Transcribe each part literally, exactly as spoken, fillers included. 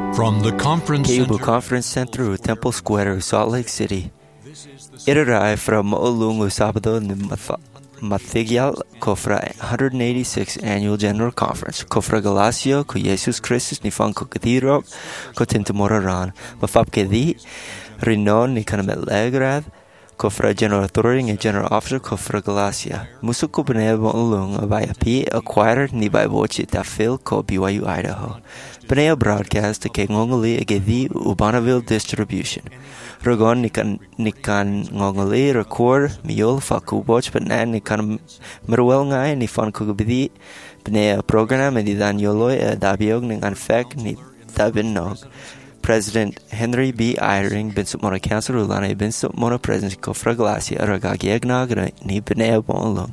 From the conference Keubu center, Conference Center, Temple Square, Salt Lake City. Irarai from Olungu Sabado ni Mathigyal Kofra one hundred eighty-sixth Annual General Conference. Kofra Galasio ko Jesus Christus ni Fanko Kathiro ko Tintamoraran. Mafapkedi Rinon ni Kanamet Legrad. Kofra General Authority and General Officer Kofra Galacia. Musuko Benebo Olung by a P acquired ni by Bochi Tafil ko B Y U Idaho. Beneo broadcast to Kengongali Agedi Ubanaville Distribution. Rogon Nikan Nikan Ngongali record Miol Faku Boch Benan Nikan Merwell Ngai ni Fan Kugabidi Benea program and Didan Yoloy Dabiog Ningan Fek ni Dabin Nog. President Henry B. Eyring, Binsut Mona Council, Rulana, Binsut Mona President, Kofra Glacia, Ragagi Egnag, Ni Benea Bonlum.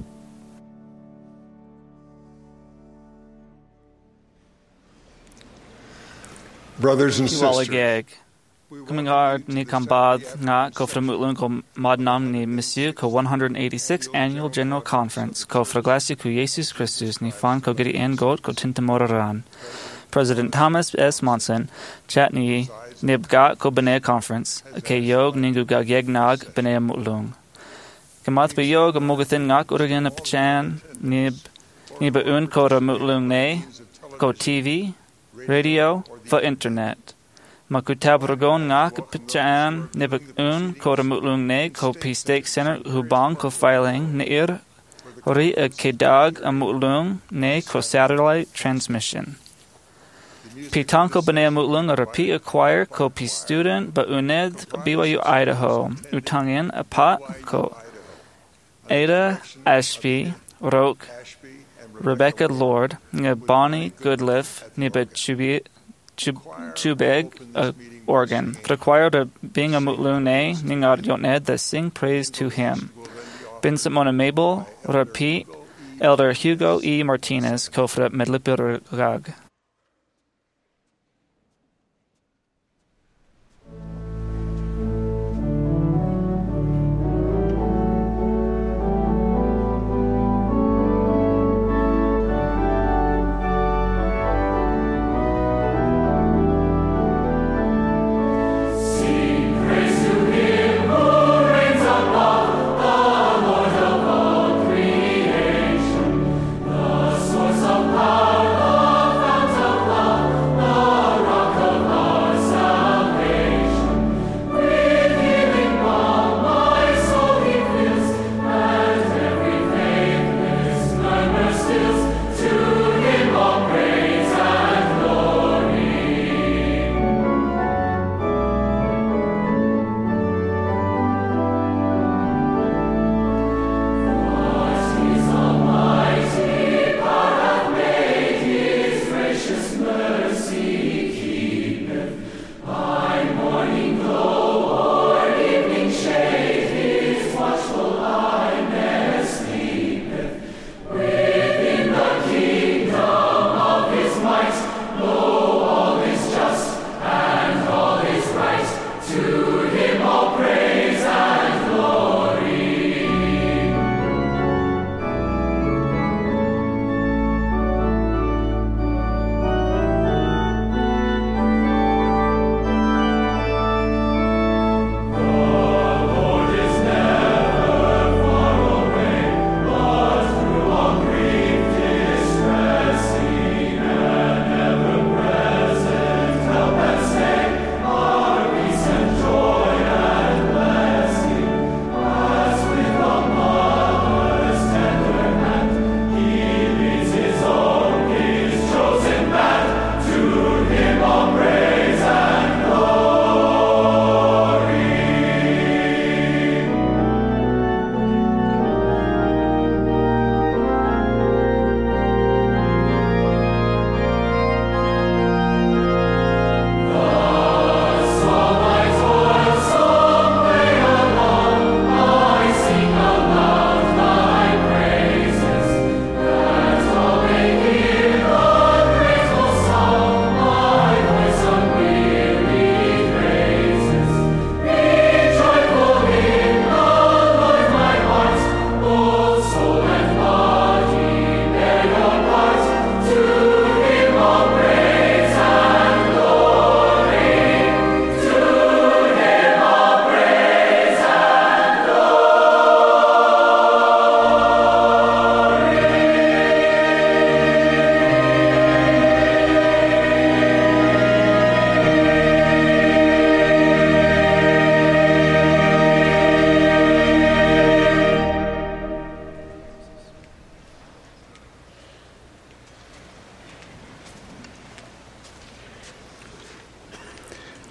Brothers and sisters, coming hard ni kambad nga kofra mutlun ko madnam ni Monsieur ko one hundred eighty-sixth Annual General Conference, Kofra Glacia ko Jesus Christus ni Fan ko giri en goat ko tintamoraran. President Thomas S. Monson, Chatni Nibga ko Bene Conference, ke yog ningu gagegnag Bene Mutlung. Kamat be yog mugathin ngak uragan apchan nib niba un ko ra mutlung ne ko T V, radio, for internet. Makutab ragon ngak apchan niba un ko ra mutlung ne ko P Stake Center hubang ko filing neir hori a kedag a mutlung ne ko satellite transmission. Pitanko Benea Mutlung a repeat acquire ko P student ba uned B Y U Idaho utangin a pot ko Ada Ashby Roke Rebecca Lord nga Bonnie Goodliff niba Chubi Chubeg uh, Oregon required a being a Mutlung ne ningar yoned that sing praise to him. Bin Simona Mabel repeat Elder Hugo E. Martinez kofra medlipurag. Power of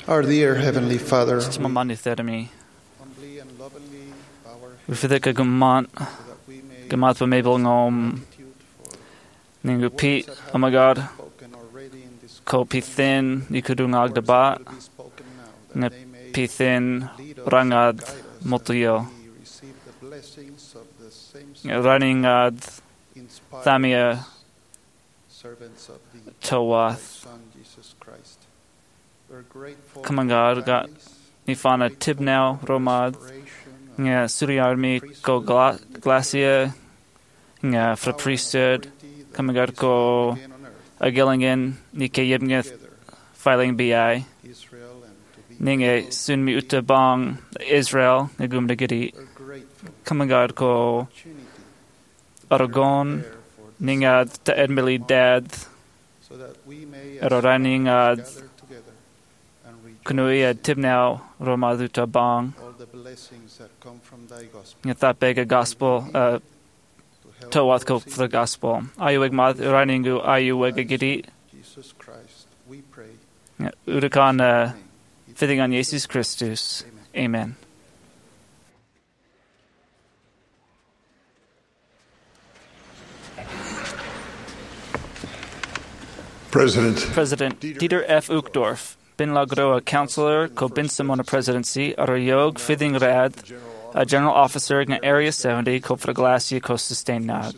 Our dear Heavenly Father, Mamani Thermi. humbly and lovingly bow our We feel like a gamat, heads that we may gamat pa mabel ngom, gratitude for ningu pi, oh my God, spoken already in this ko pi thin, ikudungag words dabat, that will be spoken now, nga that they may pi thin, lead us, rangad, guide us, motuyo, that we receive the blessings of the same nga running ad, inspired thamia, servants of the towath, Son Jesus Christ. We're grateful Come on, for God, God. families, Nifana grateful tibnau, for romad, restoration of nga suriarmi, ko gla, glacia, nga fra priesthood, authority that come on, God, is ko again on earth, agilingen, ni ke yibngeth, together, filing bi, Israel, and to be ninge sun mi uta bang, Israel, nga gumda gidi, we're grateful come on, God, ko opportunity Aragon, there for this, ninga ta edmili dad, so that we may Ero running ad gather together and rejoice kunuia tibnau, romad uta bang, all the blessings that come from thy gospel nga thapega gospel, uh, to help towath ko those in for the gospel. Ayuweg math, raningu ayuweg gidi, Jesus Christ, we pray. nga udakan, uh, Amen. fitting on Jesus Christus. Amen. President President Dieter F. Uchtdorf, Bin Lagroa Counselor, ko Bin Simona Presidency, Arayog, Fithing Rad, a General Officer in Area seventy, ko Fraglasia, ko Sustain Nag.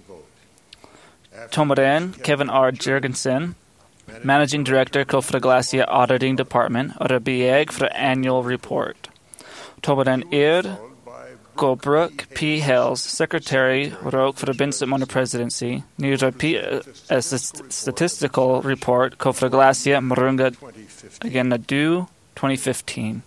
Tomaren, Kevin R. Jurgensen, Managing Director, ko Fraglasia Auditing Department, Arabieg for Annual Report. Tomaren Ir, ko Brooke P. Hells, Secretary, Roke for the Bin Simona Presidency, Nira P. A Statistical Report, ko Fraglasia Marunga, again, Nadu, twenty fifteen.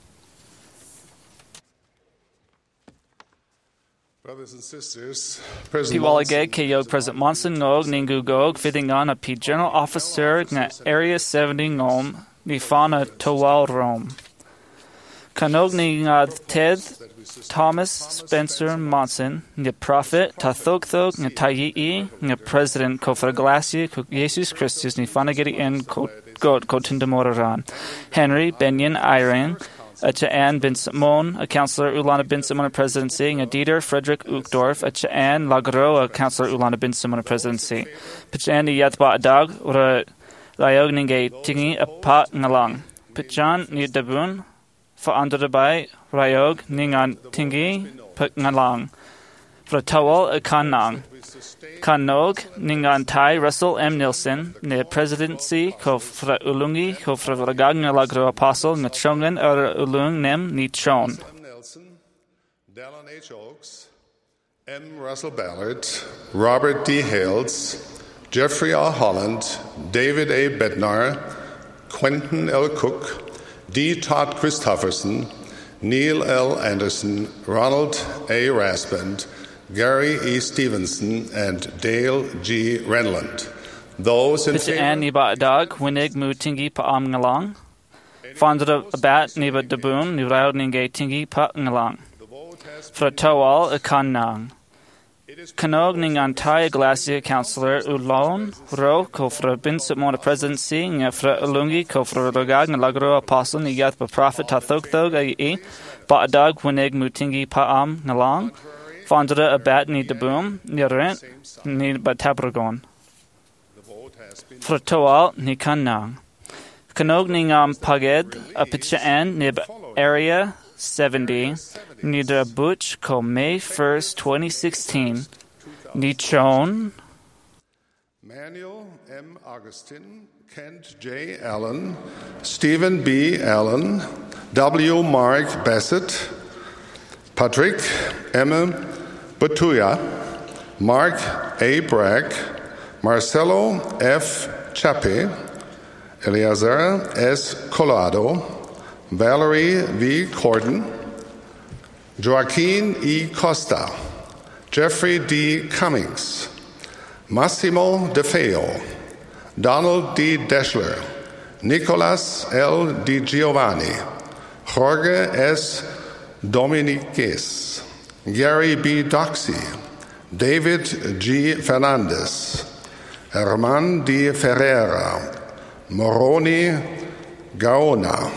Brothers and sisters, President Piwalige Kayog President Monson Ngog Ningu Gog fitting on a P General Officer na Area seventy Ngom Nifana Towal Rome. Kanog Ningad Ted Thomas Spencer Monson Nga Prophet Tathogthog Nga Tayi Nga President Kofraglasi Jesus Christus Nifana Gedi En God Kotindamoran Henry Benyon Iran Acha'an bin Simon, a counselor, Ulana bin Simon, a presidency, a Dieter Frederick Uchtdorf, Acha'an Lagro, a counselor, Ulana bin Simon, a presidency. Pichan ni Yatba Adag, or Layog Ninge Tingi, a Pat Ngalang. Pichan ni Dabun, for under the by, Rayog Ningan Tingi, Put Ngalang. For Tawal, a Kanang. Kanog, Ningan Tai, Russell M. Nilsson, ne presidency, ko fra Ulungi, ko fra Ragag nga Lagro Apostle, nga Chongan, or Ulung Nem, ni Chon. M. Nelson, Dallin H. Oaks, M. Russell Ballard, Robert D. Hales, Jeffrey R. Holland, David A. Bednar, Quentin L. Cook, D. Todd Christofferson, Neil L. Anderson, Ronald A. Raspand, Gary E. Stevenson, and Dale G. Renland. Those in Pichaan ni ba Adag, Winig mu Tingi pa am ngalang. Fondra Abat ni ba Dabun, ni Rao Ninge Tingi pa ngalang. Fra Tawal, a Kanang. Kanog Ningan Tai, Glacia Counselor, Ulon, Ro, ko fra Bin Simona Presidency, nga fra Ulungi, ko fra Ragag, nga Lagro Apostle, ni Yath pa Prophet Tathogthog, a ba Adag, Winig mu Tingi pa am ngalang. Fondra Abat ni Dabum, ni Rent, ni ba Tabragon. Fra Tawal, ni Kanang. Kanog Ningam Paged, a Pichaan, ni Area seventy, ni da Butch, ko May first, twenty sixteen, ni Chon, Manuel M. Augustin, Kent J. Allen, Stephen B. Allen, W. Mark Bassett, Patrick M. Batuya, Mark A. Bragg, Marcelo F. Chape, Eleazar S. Colado, Valerie V. Corden, Joaquin E. Costa, Jeffrey D. Cummings, Massimo De Feo, Donald D. Deschler, Nicolas L. Di Giovanni, Jorge S. Dominiquez, Gary B. Doxey, David G. Fernandez, Herman D. Ferreira, Moroni Gaona,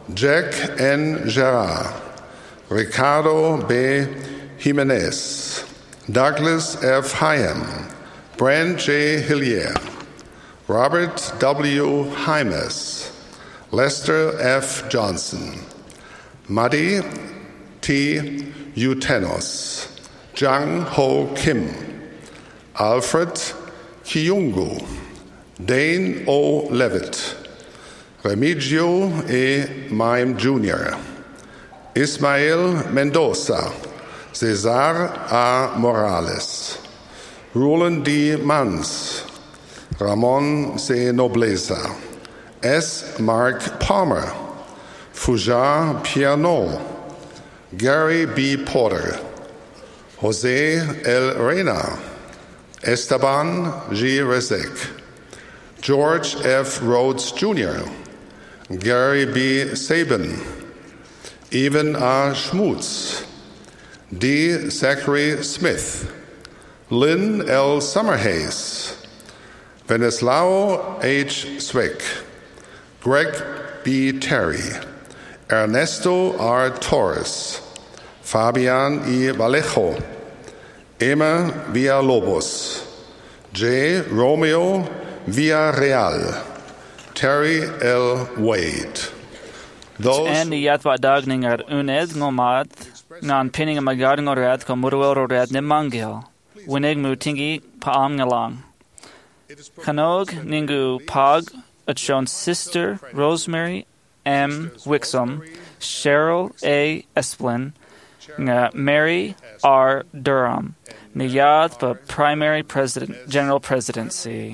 Jack N. Gerard, Ricardo B. Jimenez, Douglas F. Hyam, Brand J. Hillier, Robert W. Hymas, Lester F. Johnson, Madi T. Utenos, Jang Ho Kim, Alfred Kiyungu, Dane O. Levitt, Remigio E. Mime Junior, Ismael Mendoza, Cesar A. Morales, Roland D. Mans, Ramon C. Nobleza, S. Mark Palmer, Fujar Piano, Gary B. Porter, Jose L. Reyna, Esteban G. Rezek, George F. Rhodes Junior, Gary B. Sabin, Evan R. Schmutz, D. Zachary Smith, Lynn L. Summerhays, Venislao H. Zwick, Greg B. Terry, Ernesto R. Torres, Fabian E. Vallejo, Emma Villalobos, J. Romeo Villarreal, Terry L. Wade. Those En i yat vadagning er uned ngomad nan pinning a magading orad ko murwel orad ne mangil. Winig mutingi paam ngalang. Kanog ningu pag at shown sister Rosemary M. Wixom, Cheryl A. Esplin, nga Mary R. Durham, niyad pa primary president, general presidency.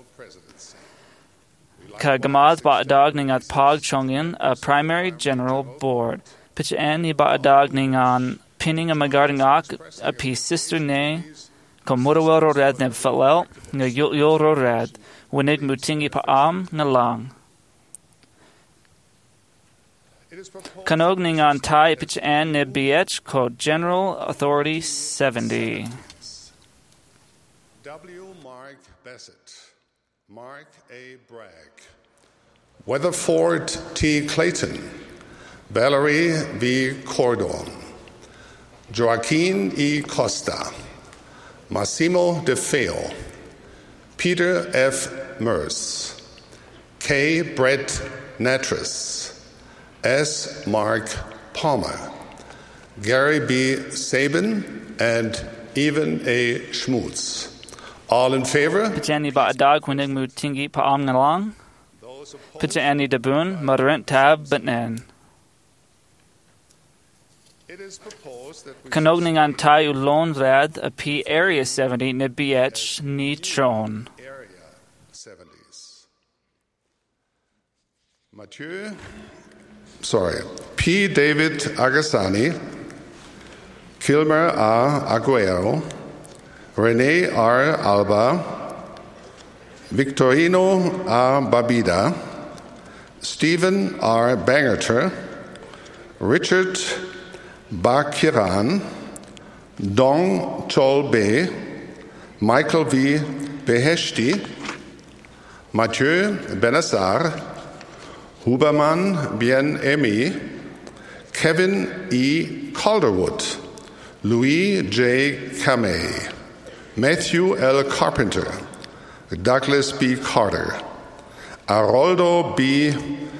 Ka gamad ba adag ningat pag chongin a primary general board. Pitch en ni ba adag ningan pinning a magarding ak a pi sister ne ko murwel rorad ne falel nga yul yul rorad winig mutingi pa am nga lang. Kanog ningan tai pitch en ne bh ko general authority seventy. W. Mark Bassett, Mark A. Bragg, Weatherford T. Clayton, Valerie V. Cordon, Joaquin E. Costa, Massimo De Feo, Peter F. Merce, K. Brett Natras, S. Mark Palmer, Gary B. Sabin, and Evan A. Schmutz. All in favor? Pitchani ba adag winig mutingi pa am nga lang. Pitchani dabun moderate tab batnan. Kanogning an tai ulon rad a p area seventy ne bh ni tron. Area seventies. Mathieu, sorry, P. David Agassani, Kilmer A. Aguero, Rene R. Alba, Victorino A. Babida, Stephen R. Bangerter, Richard Bakiran, Dong Cholbe, Michael V. Beheshti, Mathieu Benassar, Huberman Bien-Aimé, Kevin E. Calderwood, Louis J. Kamei, Matthew L. Carpenter, Douglas B. Carter, Aroldo B.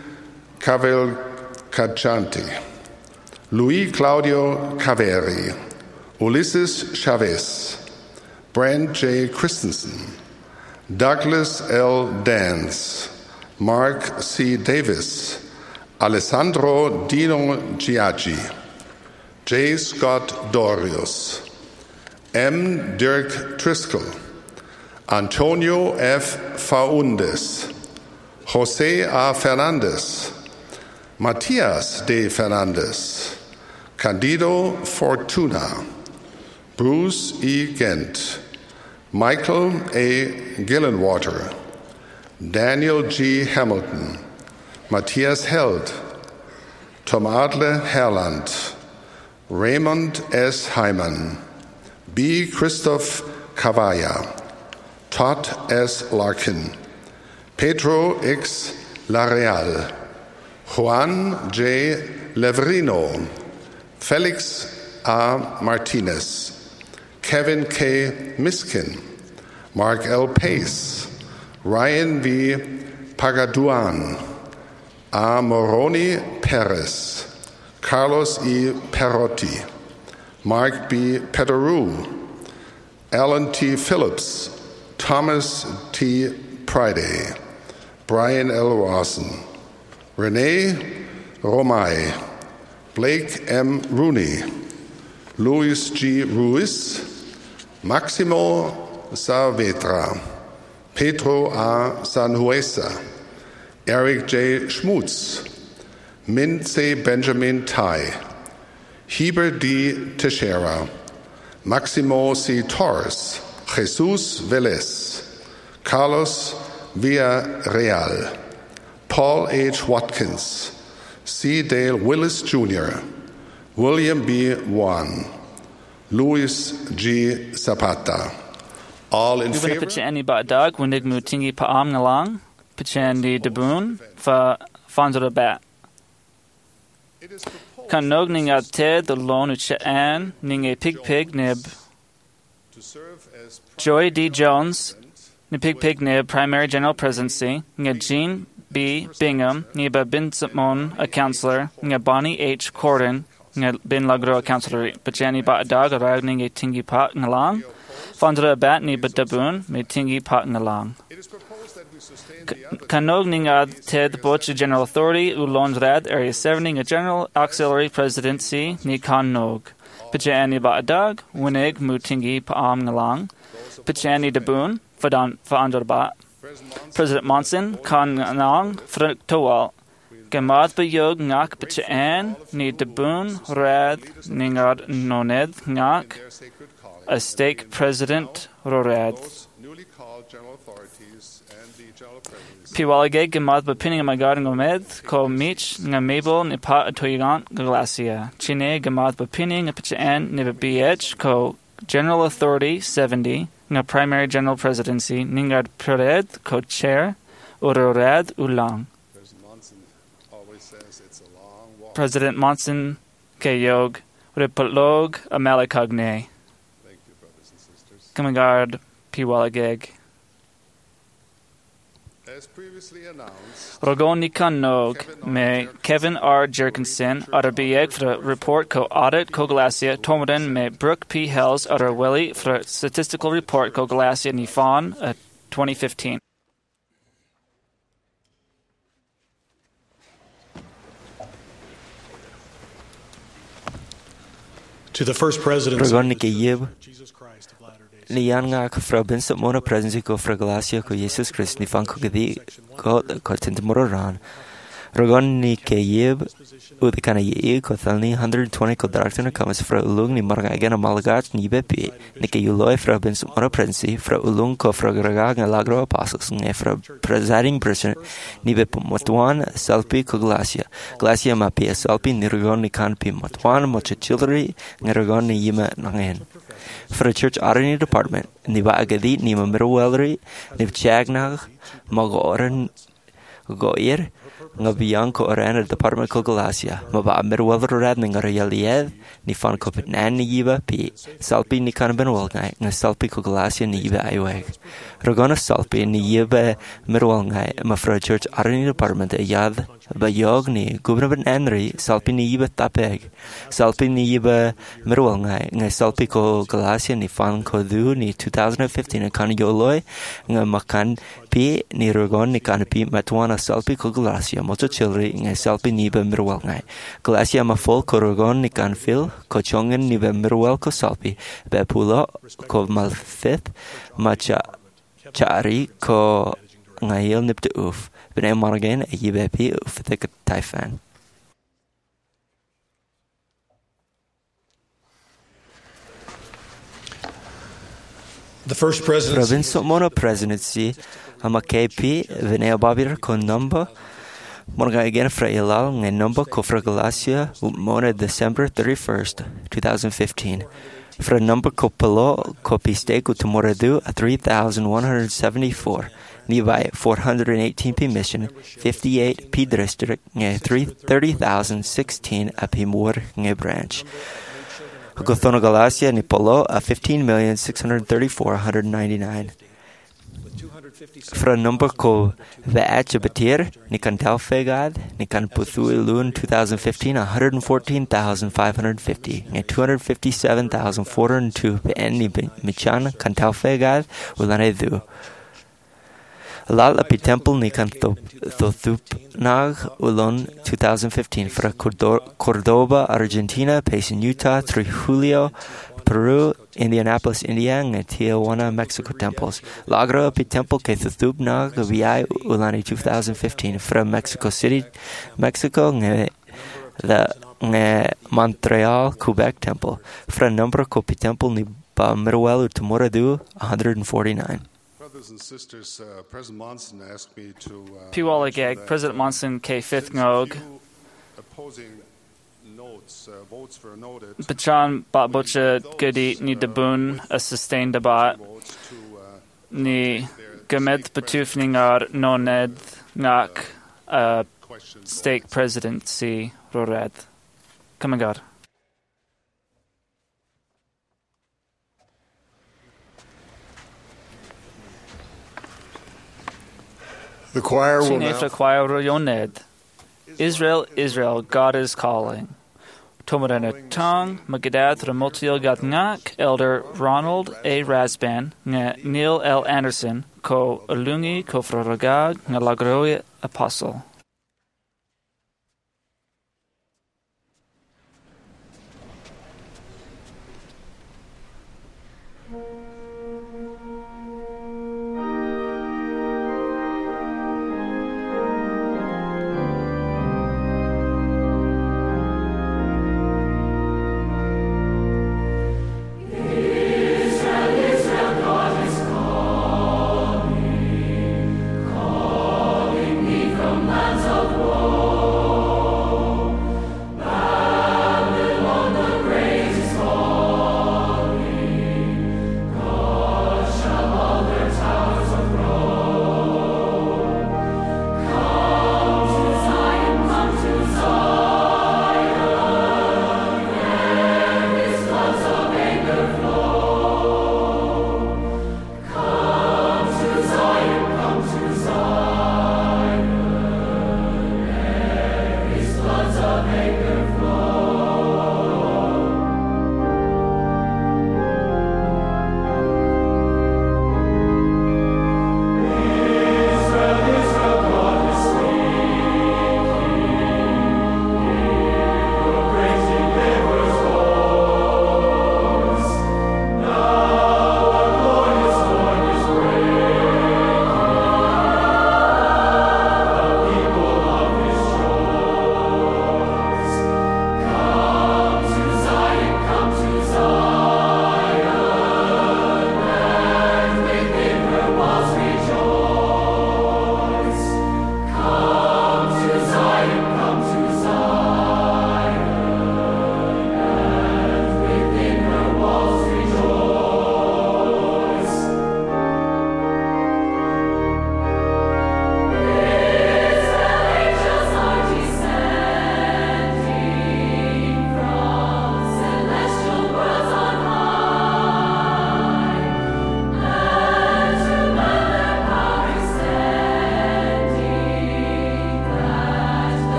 Cavalcanti, Luis Claudio Caveri, Ulysses Chavez, Brand J. Christensen, Douglas L. Dance, Mark C. Davis, Alessandro Dino Giaggi, J. Scott Dorius, M. Dirk Driscoll, Antonio F. Faundes, Jose A. Fernandez, Matias D. Fernandez, Candido Fortuna, Bruce E. Gent, Michael A. Gillenwater, Daniel G. Hamilton, Matthias Held, Tom Adler Herland, Raymond S. Hyman, B. Christoph Cavalla, Todd S. Larkin, Pedro X. Lareal, Juan J. Leverino, Felix A. Martinez, Kevin K. Miskin, Mark L. Pace, Ryan V. Pagaduan, A. Moroni Perez, Carlos E. Perotti, Mark B. Pederou, Alan T. Phillips, Thomas T. Priday, Brian L. Rawson, Renee Romay, Blake M. Rooney, Luis G. Ruiz, Maximo Saavedra, Pedro A. Sanhuesa, Eric J. Schmutz, Min C. Benjamin Tai, Heber D. Teixeira, Maximo C. Torres, Jesus Velez, Carlos Villarreal, Paul H. Watkins, C. Dale Willis Junior, William B. Wan, Luis G. Zapata. All in favor? Pichani Badag, Windig Mutingi Paam Nalang, Pichandi Debun, Fa Fanzora Bat. Kanog ning at Ted, the lone Uchaan, ning a pig pig nib. Joy D. Jones, ni pig pig nib, primary general presidency, ning a Jean B. Bingham, Niba Bin Simon, a counselor, ning Bonnie H. Corden, ning Bin Lagro, a counselor, Pichani Badag, a ragning a tingi pot nalang. Fandra bat ni badabun me tingi pat ngalang. Kanog ning ad ted boch general authority ulon rad area seven a general auxiliary presidency ni kanog. Pichani badag winig mutingi paam ngalang. Pichani dabun fadan fandra bat. President Monson kan nang frutowal. Gamad bayog ngak pichan ni dabun rad ningad noned ngak. A stake President Rorad. Piwalige gemad bepining magad ngomed ko mich nga mabel ni pa atoyant glacia. Chine gemad bepining a pichan ni bh ko General Authority seventy nga Primary General Presidency ningad Pered ko Chair Urorad Ulang. President Monson Kayog Ripalog Amalikagne. Kamagard Piwalageg. Rogoni Kanog me Kevin R. Jerkinson utter bieg for report co audit co glacia Tomaden me Brooke P. Hells utter Willie for statistical report co glacia Nifon uh, twenty fifteen. To the first president Jesus Christ of Latter-day Saints. Lianga fra Vincent Mona presidency ko fra Galacia ko Jesus Christ ni fan ko gadi ko ko tintamoran. Rogon ni kayib u the kana ye ko thalni one hundred twenty ko director comes fra ulung ni marga again malagat ni bepi ni ke uloi fra Vincent Mona presidency fra ulung ko fra graga lagro apostles ni fra presiding president ni be motwan salpi ko Galacia. Galacia ma pi salpi ni rogon ni kan pi motwan mo children ni rogon ni yima nangen. For a church auditing department, ni ba agadi ni mamirwelri, ni chagnag, magoran goir, nga biyang ko oran department ko Galacia, maba amirwelri rad ng arayalied, ni fan ko pitnan ni yiba pi, salpi ni kanban walngay, nga salpi ko Galacia ni yiba ayweg. Ragona salpi ni yiba mirwalngay, ma for a church auditing department a yad, ba yog ni gubnaban Henry, salpi ni yiba tapeg, salpi ni yiba mirwalngay, nga salpi ko Galacia ni fan ko du ni twenty fifteen a kan yoloy, nga makan pi ni ragon ni kan pi matwana salpi ko Galacia, moto chilri, nga salpi ni ba mirwalngay. Galacia ma fol ko ragon ni kan fil, ko chongen ni ba mirwal ko salpi, ba pulo ko malfith, macha chari ko ngayil nipte uf. Bine margen a yibepi uf the taifan. The first presidency. Province mono presidency ama K P vene babir con number morga again fra ilal nge number ko fra Galacia mona December thirty-first, twenty fifteen. Fra number ko palo ko piste ko tumoradu three thousand one hundred seventy-four. Levi four hundred eighteen P mission, fifty-eight P district nge thirty thousand sixteen a P mor nge branch. Gothono Galacia ni polo a fifteen million six hundred thirty-four one hundred ninety-nine. Fra number ko ve'achabatir ni kan talfegad ni kan puthui lun twenty fifteen one hundred fourteen thousand five hundred fifty nge two hundred fifty-seven thousand four hundred two pe'en ni michan kan talfegad ulane du. Lal api temple ni kan Thothupnag ulon twenty fifteen fra Cordoba, Argentina, Payson, Utah, Trujillo, Peru, Indianapolis, Indiana, and Tijuana, Mexico temples. Lagra api temple ke Thothupnag vi ulani twenty fifteen fra Mexico City, Mexico, nge the nge Montreal, Quebec temple. Fra number ko pi temple ni ba Miruelu Tumoradu one hundred forty-nine. And sisters, uh, President Monson asked me to uh, Piwaligag, President Monson K fifth Ngog, opposing notes, uh, votes for a noted Pachan Batbucha Gudi ni Dabun a sustained debat ni Gamed Patufningar Noned Ngak a stake presidency Rored. Kamagar. The choir will now... Israel, Israel, God is calling. Tomarana Tong, Magadad Ramotio Gatngak, Elder Ronald A. Rasban, Neil L. Anderson, Ko Alungi, Ko Froragag, Nalagroya Apostle. From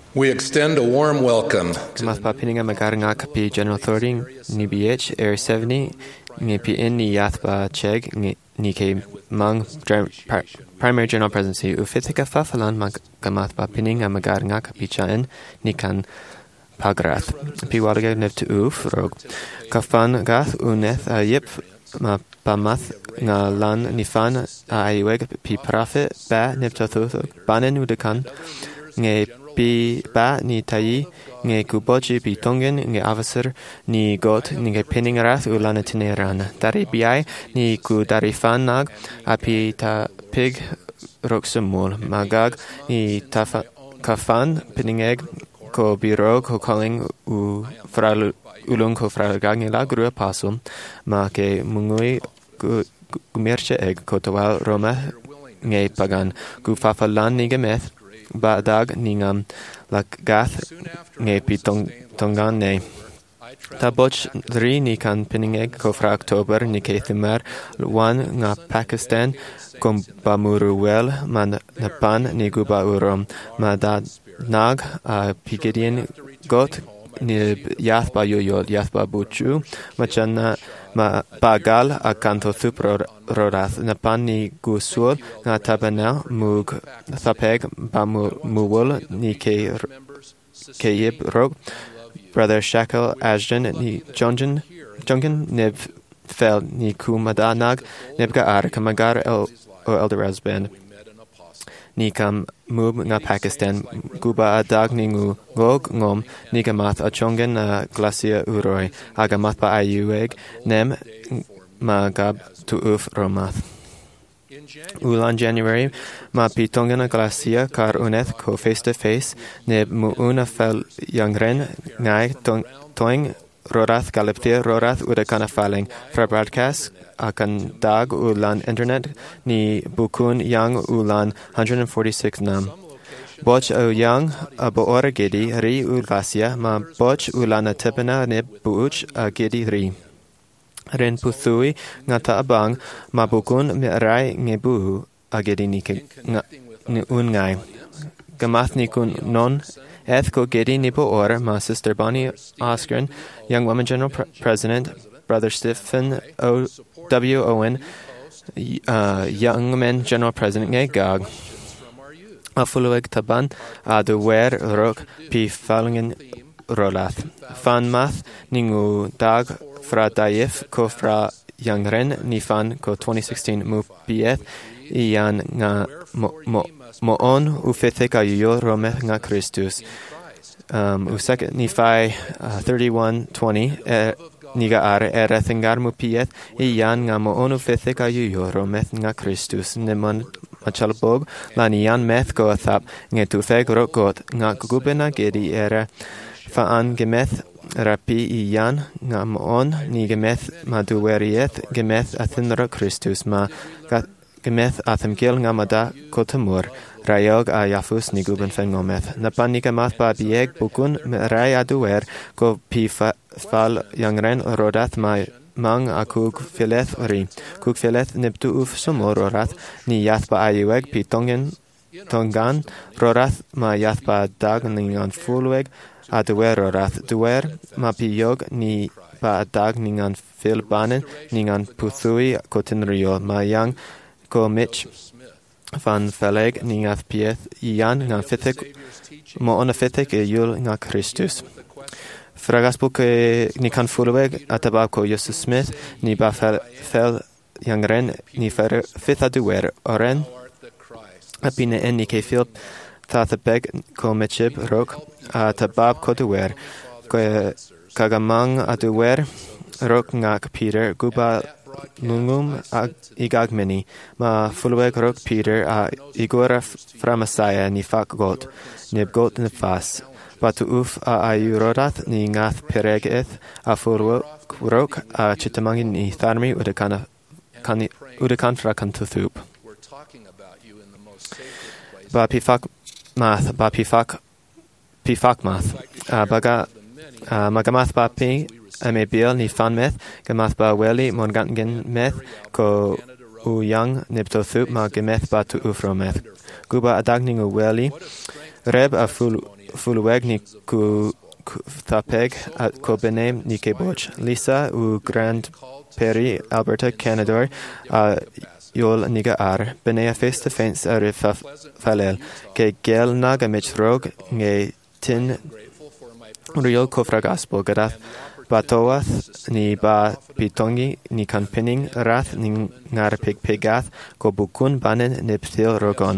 We extend a warm welcome Mas pa pininga magaranga kapi General Authority ni B H Air seventy ngi pi in ni yath ba cheg ni ke mang primary general presidency u fitika fafalan mag gamath ba pininga magaranga kapi chain ni kan pagrath pi walaga nev to uf rog kafan gath uneth a yip ma pamath nga lan ni fan a iweg pi profit ba nev to thu banen udekan nge pi ba ni tai nge kuboji pi tongen nge avasir ni got nge peningarath ulana tineran dari bi ni ku dari fanag api ta pig roxamul magag ni tafa kafan peningeg ko biro ko calling u fral ulung ko fral gang la gru pasum ma ke mungui ku merche eg ko tawal roma nge pagan ku fafalan ni gemeth ba dag ningam lak gath nge pi tong tongan ne ta boch three ni kan piningeg ko fra october ni ke thimar one nga pakistan kom bamuru wel man napan ni guba urom ma da nag a pigedien got ni yath ba yoyol yath ba buchu machana ma bagal a kanto thupro rorath napan ni gusul nga tabana mug thapeg ba muwul ni ke ke yib rog brother shackle ashton ni jongen jongen neb fel ni kumadanag nebga ar kamagar el o elderaz band ni kam mub nga Pakistan guba adag ningu gog ngom ni gamath a chongen na glacia uroi agamath pa ayueg nem ma gab tu uf romath ulan January ma pitongen a glacia kar uneth ko face to face ne mu una fel yangren ngai toing rorath galiptia rorath udakana faling fra broadcast akan dag ulan internet ni bukun yang ulan one hundred forty-six nam boch o yang abo ora gedi ri ulasia ma boch ulan atepana ne buch a gedi ri ren puthui ngata abang ma bukun me rai ngebu a gedi ni ke ni ungai gamath ni kun non eth ko gedi ni po ora ma sister Bonnie Oscarin young woman general pre- president brother Stephen O. W. Owen, uh, young men general president nge gag. A fulueg taban a de wer rok pi falingen rolath. Fan math ningu dag fra daif ko fra young ren ni fan ko twenty sixteen mu pieth ian nga mo, mo, mo on u fethek a yo rometh nga Christus. Um, u second ni fai uh, thirty-one twenty uh, niga are era thingar mu piet ian nga mo onu fethek ayu rometh nga Christus nemon machalbog lanian meth go athap nge tu feg rokot nga gubena gedi era faan gemeth rapi ian nga mo on ni gemeth maduwerieth gemeth athinra Christus ma gemeth athem gil nga mada kotamur rayog a yafus ni guben fengometh napan ni gamath ba bieg bukun ray aduwer ko pi fa fal yangren rodath ma mang akug fileth ri kug fileth nebtu uf sumor rorath ni yath ba ayueg pi tongen tongan rorath ma yath ba dag ningan fulweg aduwer rorath duwer ma pi yog ni ba dag ningan fil banen ningan puthui kotinrio ma yang ko mich van feleg ningath pieth ian nga fithek mo ona fithek e yul nga Christus fragas buke ni kan fulweg atabako Joseph Smith ni ba fel, fel yangren ni fer fitha duwer oren apine en ni ke fil thatabeg ko mechib rok atabab ko duwer ko kagamang aduwer rok nga Peter guba lungum ag igagmeni ma fulweg rok Peter a igora framasaya ni fak got nib got ne fas batu uf a ayurodath ni ngath peregeth a fulweg rok a chitamangin ni tharmi udakana kan udakan fra kantuthup ba pifak math ba pifak pifak math a baga magamath ba pi ame bil ni fan meth gamath ba weli mon gangen meth ko u yang nipto thup ma gemeth ba tu ufro meth guba adagning u weli Reb a fulweg ni ku thapeg at ko benem ni ke boch. Lisa u Grand Peri Alberta Canador a yol niga ar. Benea face to face a falel. Ke gel naga mich rog nge tin Uriol kofra gaspo gadath batowath ni ba pitongi ni kan pinning rath ni ngar pig pigath ko bukun banen nipthil rogon.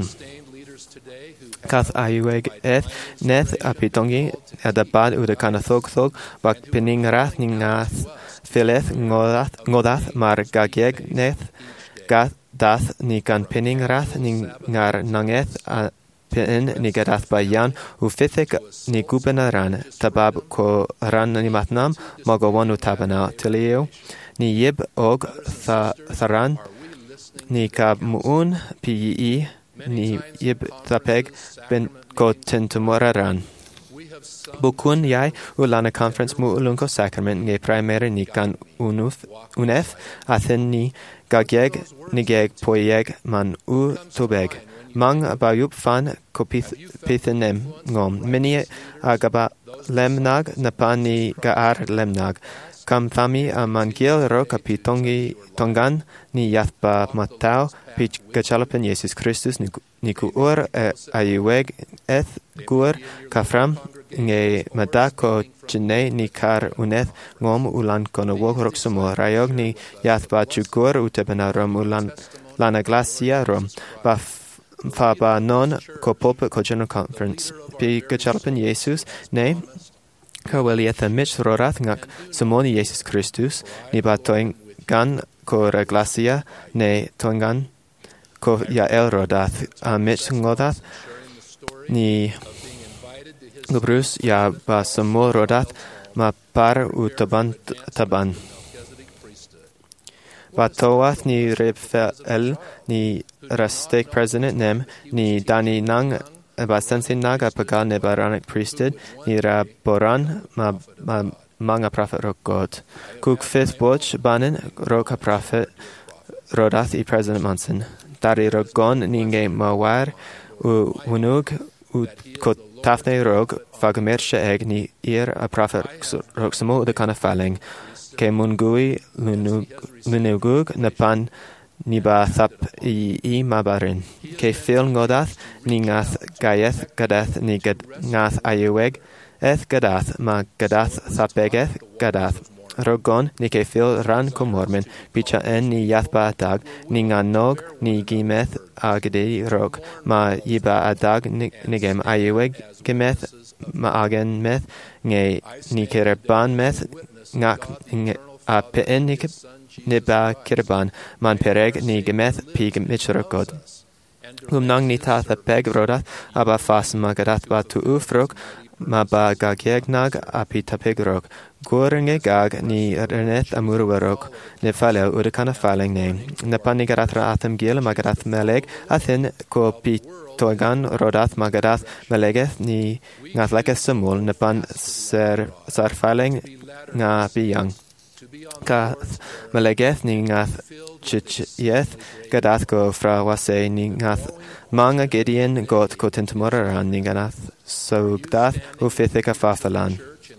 Kath ayueg eth neth a pitongi adabad uda kana thog thog bak pinning rath ni ngath fileth ngodath ngodath mar gagieg neth gath dath ni kan pinning rath ni ngar nangeth a Pin ni gadath ba yan u fithik ni gubenaran tabab ko ran ni matnam magawanu tabana tilio ni yib og tha tharan ni kab muun pi ni yib thapeg ben ko tintumoraran Bukun yai ulana conference mu ulunko sacrament nge primary ni kan unuf unef athen ni gagieg ni geg poyeg man u tubeg Mang abayup fan kopith pithenem ngom. Mini agaba lemnag napani gaar lemnag. Kam thami a mangil ro kapitongi tongan ni yathba matao pich gachalapen Jesus Christus niku ur ayueg eth gur kafram nge madako jene ni kar uneth ngom ulan kono wog roksamo rayog ni yathba chugur utebana rom ulan lana glacia rom. Ba fa ba non ko pop ko general conference pi gachalpen Jesus ne ko welieth mich rorath ngak simoni Jesus Christus ni ba toing gan ko reglasia ne tongan ko ya el rodath a mich ngodath ni Gubrus ya ba samo rodath ma par utaban taban Batowath ni Rebfel ni Rastek President Nem ni Dani Nang Basensin Naga Pagal ne Baranic Priesthood ni Raboran ma, ma Manga Prophet Rokot Kuk Fifth Boch Banin Roka Prophet Rodath i President Monson Dari Rogon Ninge Mawar U Wunug U Kotafne Rog Fagamersha Eg ni Ir a Prophet Roksamo de Kana Faling Ke mungui lunugug napan niba thap i i mabarin. Ke fil ngodath ni ngath gayeth gadath ni gad ngath ayueg eth gadath ma gadath thapegeth gadath. Rogon ni ke fil ran komormen picha en ni yathba adag ni nganog ni gimeth agadi rog ma yiba adag nigem ayueg gemeth ma agen meth nge ni kereban meth ngak a pe'en ni niba kirban man pereg ni gemeth pi gemichrakod. Umnang ni ta thapeg rodath aba fas magadat ba tu ufrok ma ba gagegnag a pi tapeg rok. Goringe gag ni reneth amurwarok ne falel urikana faling ne. Napani garatra atem gil magadat meleg athin ko pi togan rodath magadath melegeth ni ngatleketh samul napan ser sarfaling nga biyang. Ka melegeth ni ngath chichieth gadath go fra wase ni ngath manga Gideon got ko tintamoraran ni ganath sogdath ufithika fafalan.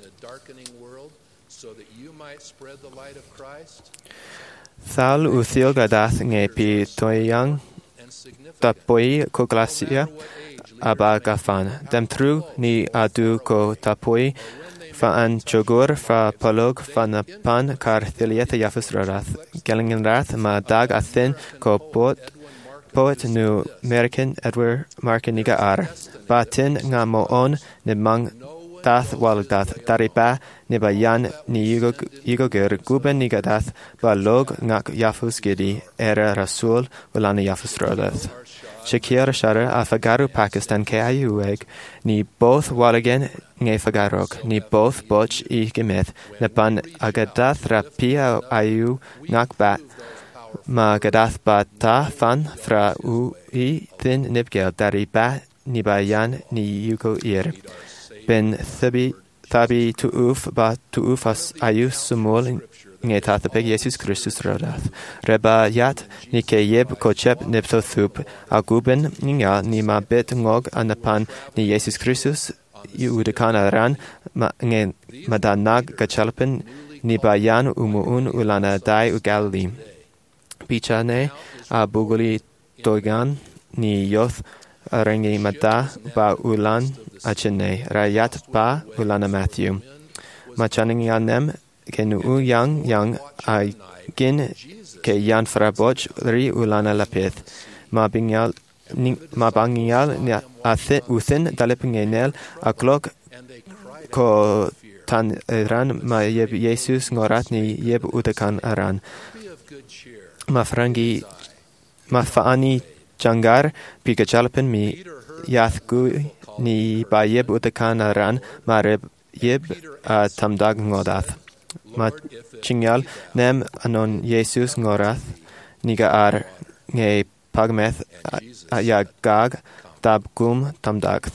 Thal uthil gadath nge pi toyang tapoi ko glacia aba gafan. Dem tru ni adu ko tapoi fa an chogur fa palog fa na pan kar thilieth yafus rodath. Gelingen rath ma dag athin ko pot poet nu American Edward Markiniga ar. Batin nga mo on ne mang dath waldath dariba ne ba yan ni yugo yugo ger guben ni gadath ba log ngak yafus gidi era rasul ulana yafus rodath. Shakir Shara a Fagaru Pakistan ke ayueg ni both walagen nge Fagarok ni both boch i gemeth ne pan agadath rapia ayu nakba ma gadath ba ta fan fra u i thin nibgel dari ba ni bayan ni yugo ir ben thibi tabi tuuf ba tuuf as ayus sumul nge tathapeg Jesus Christus rodath. Reba yat ni ke yeb kochep neptho thup aguben ninga ni ma bet ngog anapan ni Jesus Christus udekan aran ma nge madanag gachalpen ni bayan umuun ulana dai u Galilee. Pichane a buguli togan ni yoth arengi mata ba ulan achene rayat ba ulana Matthew. Machaning yanem ken u yang yang a gin ke yan fraboch ri ulana lapith. Ma bingyal ma bangyal ni a uthin dalepingenel a clock ko tan ran ma yeb Jesus ngorat ni yeb utekan aran. Ma frangi ma faani jangar pikachalpen mi yathgu ni ba yeb utekan aran ma reb yeb a tamdag ngodath. Ma chingyal nem anon Jesus ngorath niga ar nge pagmeth a yagag tabgum tamdag.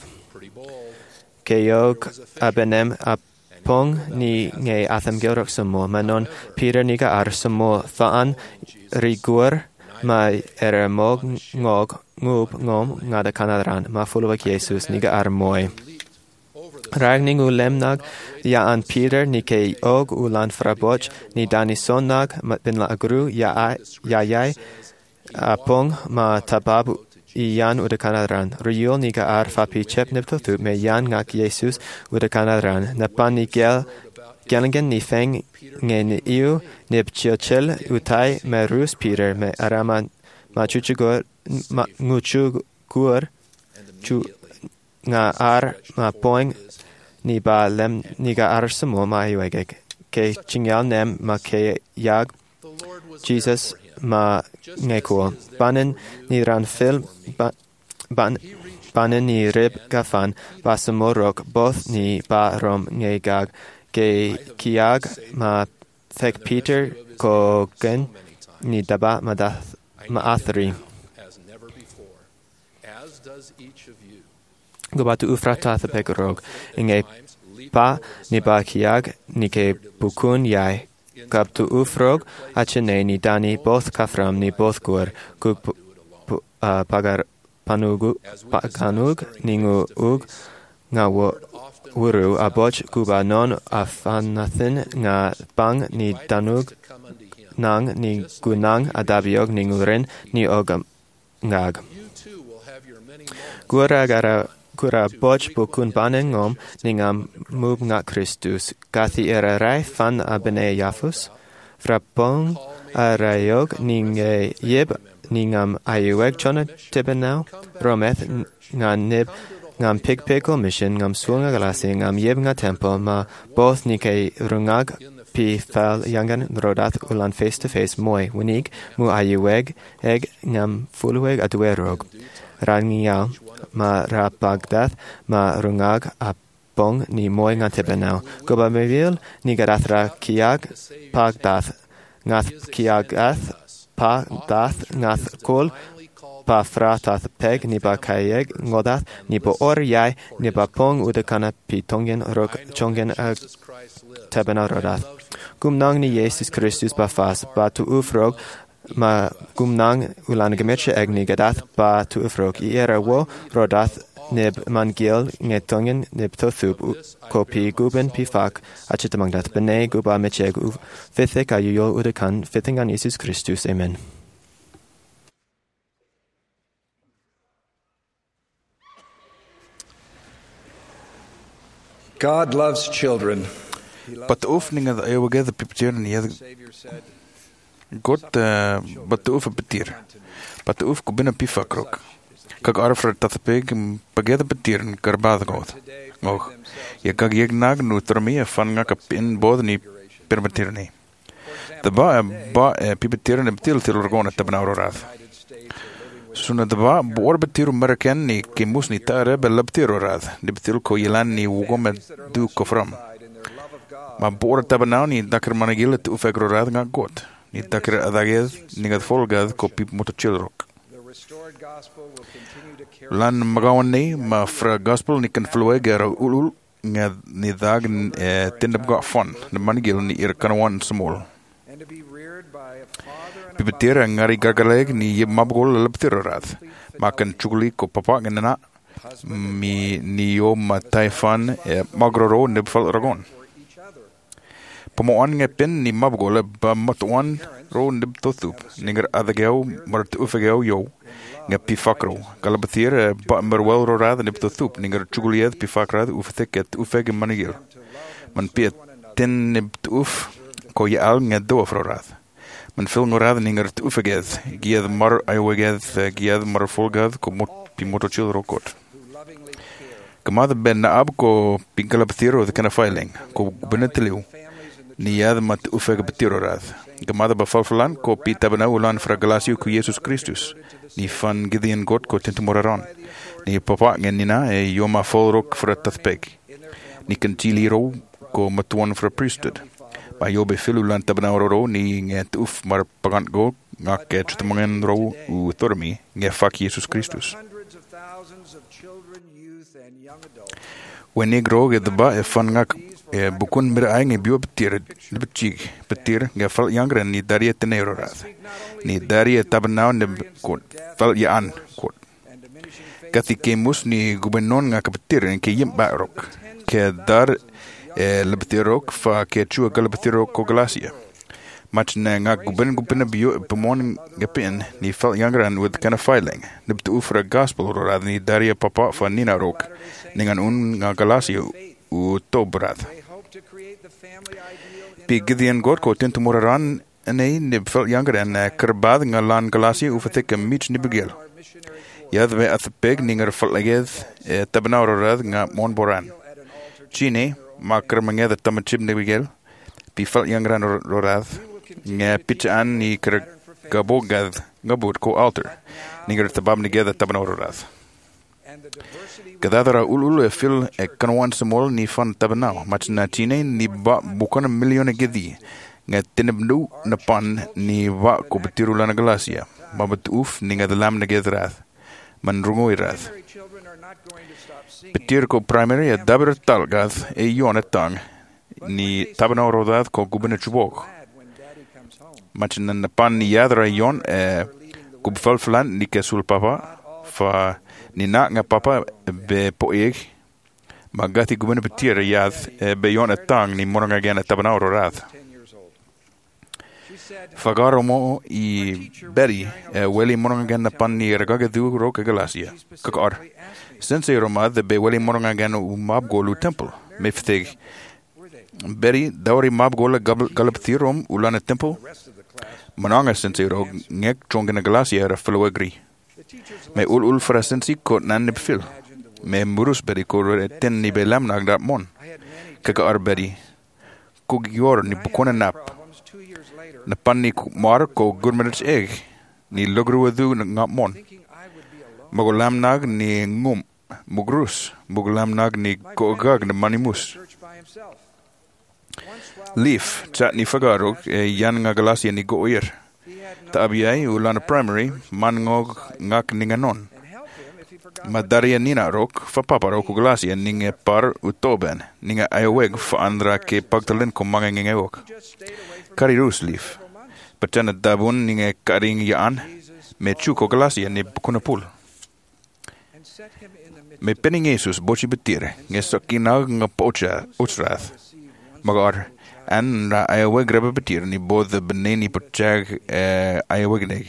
Keyog abenem a pong ni nge atham georok samo manon Peter niga ar samo faan rigur ma era mog ngog ngub ngom ngada kanadran ma fulwak Jesus niga ar moy. Ragning ulemnag ya an Peter ni ke og ulan fraboch ni dani sonnag bin la agru ya ya ya apong ma tabab iyan udekanadran riyol ni ga ar fapi chep neptothu me yan ngak Jesus udekanadran napan ni gel gelingen ni feng nge ni iu neb chil utai me rus Peter me araman ma chuchugur ma nguchugur chu nga ar ma poing ni ba lem ni ga ar samo ma iwegek ke chingyal nem ma ke yag Jesus ma ngeko banen ni ran film ba, ban banen ni rib gafan ba samorok both ni ba rom ngegag ke kiag ma thek Peter ko gen ni daba ma da ma athri Gobatu ufrata the pegorog inge pa ni ba kiag ni ke bukun yai kap tu ufrog achene ni dani both kafram ni both gur ku uh, pagar panugu paganug ningu ug nga wo wuru aboch kuba non afanathin nga bang ni danug nang ni gunang adabiog ninguren ni ogam ngag gura gara Kura boch bukun banen ngom ningam mub nga Christus. Gathi era rai fan abene yafus. Frapong arayog ninge yeb ningam ayueg chona tibenau. Rometh nga nib ngam pigpiko mission ngam swunga galasi ngam yeb nga tempo ma both nike rungag pi fal yangan rodath ulan face to face moy winig mu ayueg eg ngam fulueg adwerog. Rangial ma rapagdath ma rungag a bong ni moy nga tebenau. Goba mevil ni garathra kiag pagdath ngath kiagath pa dath ngath kol pa fratath peg ni ba kayeg ngodath ni bo or yai ni ba pong udakana pi tongen rok chongen a tebenau rodath. Gumnang ni Jesus Christus ba fas ba tu ufrog ma gumnang ulan gemetche egni gadath ba tu ufrog i era wo rodath neb mangil ngetongen neb tothub kopi guben pi fak achitamangdath bene guba mecheg u fithek ayuyol udekan fithingan Jesus Christus. Amen. God loves children. But oefeningen de eeuwige de pipteren niet. God but de oefen petir. But de oef ko binnen pifa krok. Kag arfra dat peg pagede petiren karbad god. Nog. Je kag jeg nag nu termie van ngak in bodni permitirni. De ba ba pipetiren de petil til orgone te benaurat. Suna de ba bor betiru merken ni ki musni tare belaptiru rad. De petil ko yelan ni wugome du kofram. Ma bor te benau ni dakker managile te ufegro rad nga god. Ni dakker adaged ni gad volgad ko pip motochilrok. Lan magawan ni ma fra gospel ni kan fluege ra ulul nga ni dag eh, tindab got fun na manigil ni ir kanawan small and to be reared by a father and a pipetira ngari gagaleg ni yib mabgol laptira rath makan chugli ko papa ngana mi ni yo mataifan eh, magroro nibfal ragon for each other. pamoan nga pen ni mabgol ba matuan ro nib totup ningar adageo mart ufageo yo nga pifakro kalabatir ba merwel ro rad nib totup ningar chugliet pifakrad uftek et ufeg manigil man piet ten nib uf ko ye al nga do fro rad man fil ngorad ningar ufeged gied mar ayweged gied mar folgad ko mot pi motochil rokot kamad ben ab ko pinkalabtiro de kana filing ko benetliu ni yad mat ufeg betiro rad kamad ba falflan ko pi tabana ulan fra galasio ku Jesus Christus ni fan gideon got ko tentumoraron ni papa ngenina e yoma folrok fra tatpeg ni kantiliro ko matuan fra priesthood ba yobe filulan tabana ro ni nget uf mar pagant go ngak et tmangen ro u tormi nge fak Jesus Christus Hundreds of thousands of children, youth, and young adults. when negro get the ba e fan ngak e bukun mir ay nge bio betir betig betir nge fal yangre ni darie tenero rat ni darie tabana ne ko fal yan ko kati kemus ni gubenon ngak betir ke yim ba rok ke dar e lebtirok fa ke chua galbetirok ko glacia match na ngak guben guben bio pemon gepin ni fal yangran with kind of filing nib tu ufra gospel ro rad ni daria papa fa nina rok ningan un ngak glacia u tobrad They hope to create the family ideal in pi gideon god ko tentu moraran nei nib fal yangran kerbad ngalan glacia u fatek mich nibgel our missionary corps yad ve at peg ningar fal aged tabna ro rad nga mon boran at an altar chine makar mangeda tamachib nibgel pi fal yangran ro rad nga pitchan ni kar gabogad gabut ko altar ningar tabam nigeda tabna ro rad and the diversity kadadara ulul e fil e kanwan small ni fan tabna mach na chine ni ba bukan million gedi nga tinabnu na pan ni wa ko betiru lana glacia babat uf ninga dalam nigedrat man rungo irat primary children are not going to stop singing. petir ko primary e dabra talgad e yonetang ni tabna ro rad ko gubene chubok Glad when daddy comes home. mach na na pan ni yadra yon e kub falflan ni kesul papa fa ni na nga papa be poeg magati gubene petir yad e be yonetang ni moranga gena tabna ro rad ten years old. She said, Fagaro mo i Betty e weli moranga gena pan ni regaga du ro ke galasia kakar since e roma de be weli moranga gena u mab golu temple me fteg Betty dawri mab gola galap thirom ulana temple mananga since e ro ngek chongena galasia ra flo agree me ul ul fra since ko nan ne fil me murus Betty ko ten ni be lam nag da mon kakar Betty ko yor ni bukona nap problems two years later, na pan ni mar ko gurmanits egg ni logru du nga mon thinking I would be alone. magolam nag ni ngum mugrus mugolam nag ni ko gag na manimus Church by himself. Once while leaf chat ni fagaro e yan nga galasia ni goir he had no ta abiyai ulana primary man ngog ngak ninganon and help him if he forgot madaria nina rok fa papa rok galasia ninge par utoben ninga ayoweg fa andra ke pagtalen ko mga ngengewok just stayed away from karirus leaf several months. Patana dabun ninge karing yaan me chuko galasia ni kunapul And set him in the midst me pening Jesus bochi betire nge sakina nga pocha utsrath magar an ra ayawe graba betir ni both the beneni pochag ayawe gneg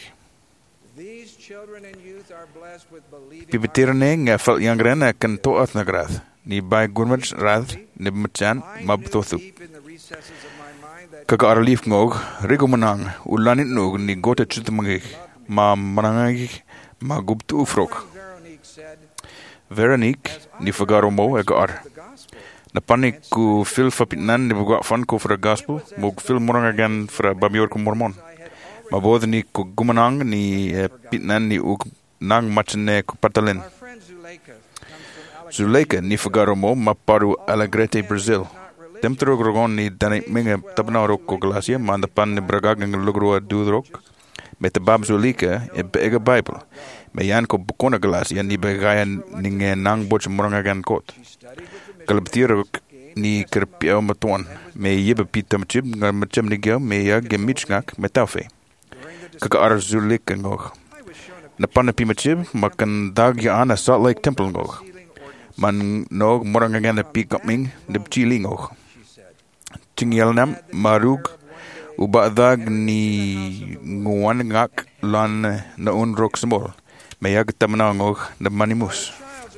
These children and youth are blessed with believing pi betir ne nga fal yangren kan to at nagrath ni bay gurmat rath ni machan mab to thup deep in the recesses of my mind that kaga arlif ngog rigomanang ulanit nog ni gota chutmangik ma manangik ma gubtu ufrok Veronique said Veronique ni fagaro mo agar the gospel. na panik ku fil fapitnan ni bugwa fan ko fra gospel mug fil morang again fra babior ko mormon mabod ni ku gumanang ni eh, pitnan ni ug nang machne ku patalen Our friend Zuleika comes from Zuleika ni fagaro mo maparu Alegrete Brazil temtro grogon ni danai minga tabna rok ko glasia manda pan ni bragag ng lugro dudrok met bab Zuleika e bega bible me yan ko bukona galasia ni begaya ninge nang boch morangagan kot kalbtirok ni kerpia matuan me yebe pitam chip ngar macam ni gyo me ya gemich ngak metafe kaka arzulik ngok na pana pi machib makan dag ya ana Salt Lake Temple ngok man nog morangagan pi kapming dib chili ngok tingyal nam marug uba dag ni nguan ngak lan na un rok small me ya tamna ngok na manimus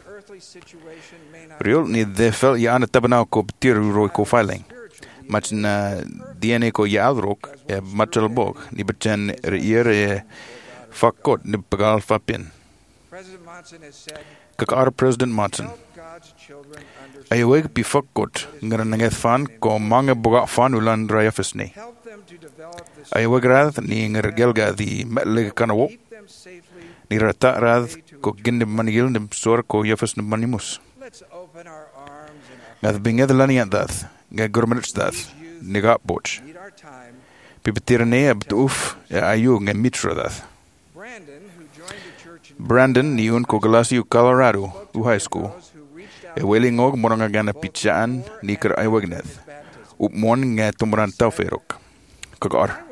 Real ni de fel ya ana tabana ko tir roi ko filing mach na D N A ko ya alrok e machal bog ni bechen rier e fakot ni pagal fapin kakar President Monson ay weg pi fakot ngara nanget fan ko mange boga fan ulan rayafis ni ay weg rad ni ngar gelga di metle kanawo ni rata rad ko ginde manigil ni sor ko yafis ni manimus Ngath binged lani at that, nga gurmanits that, niga boch. Pipitirane ab uf ayu nga mitra that. Brandon ni un ko Galasiu Colorado u high school. E weling og moranga gana pichaan ni ker aywagneth. Up mon nga tumran tawferok. Kagar.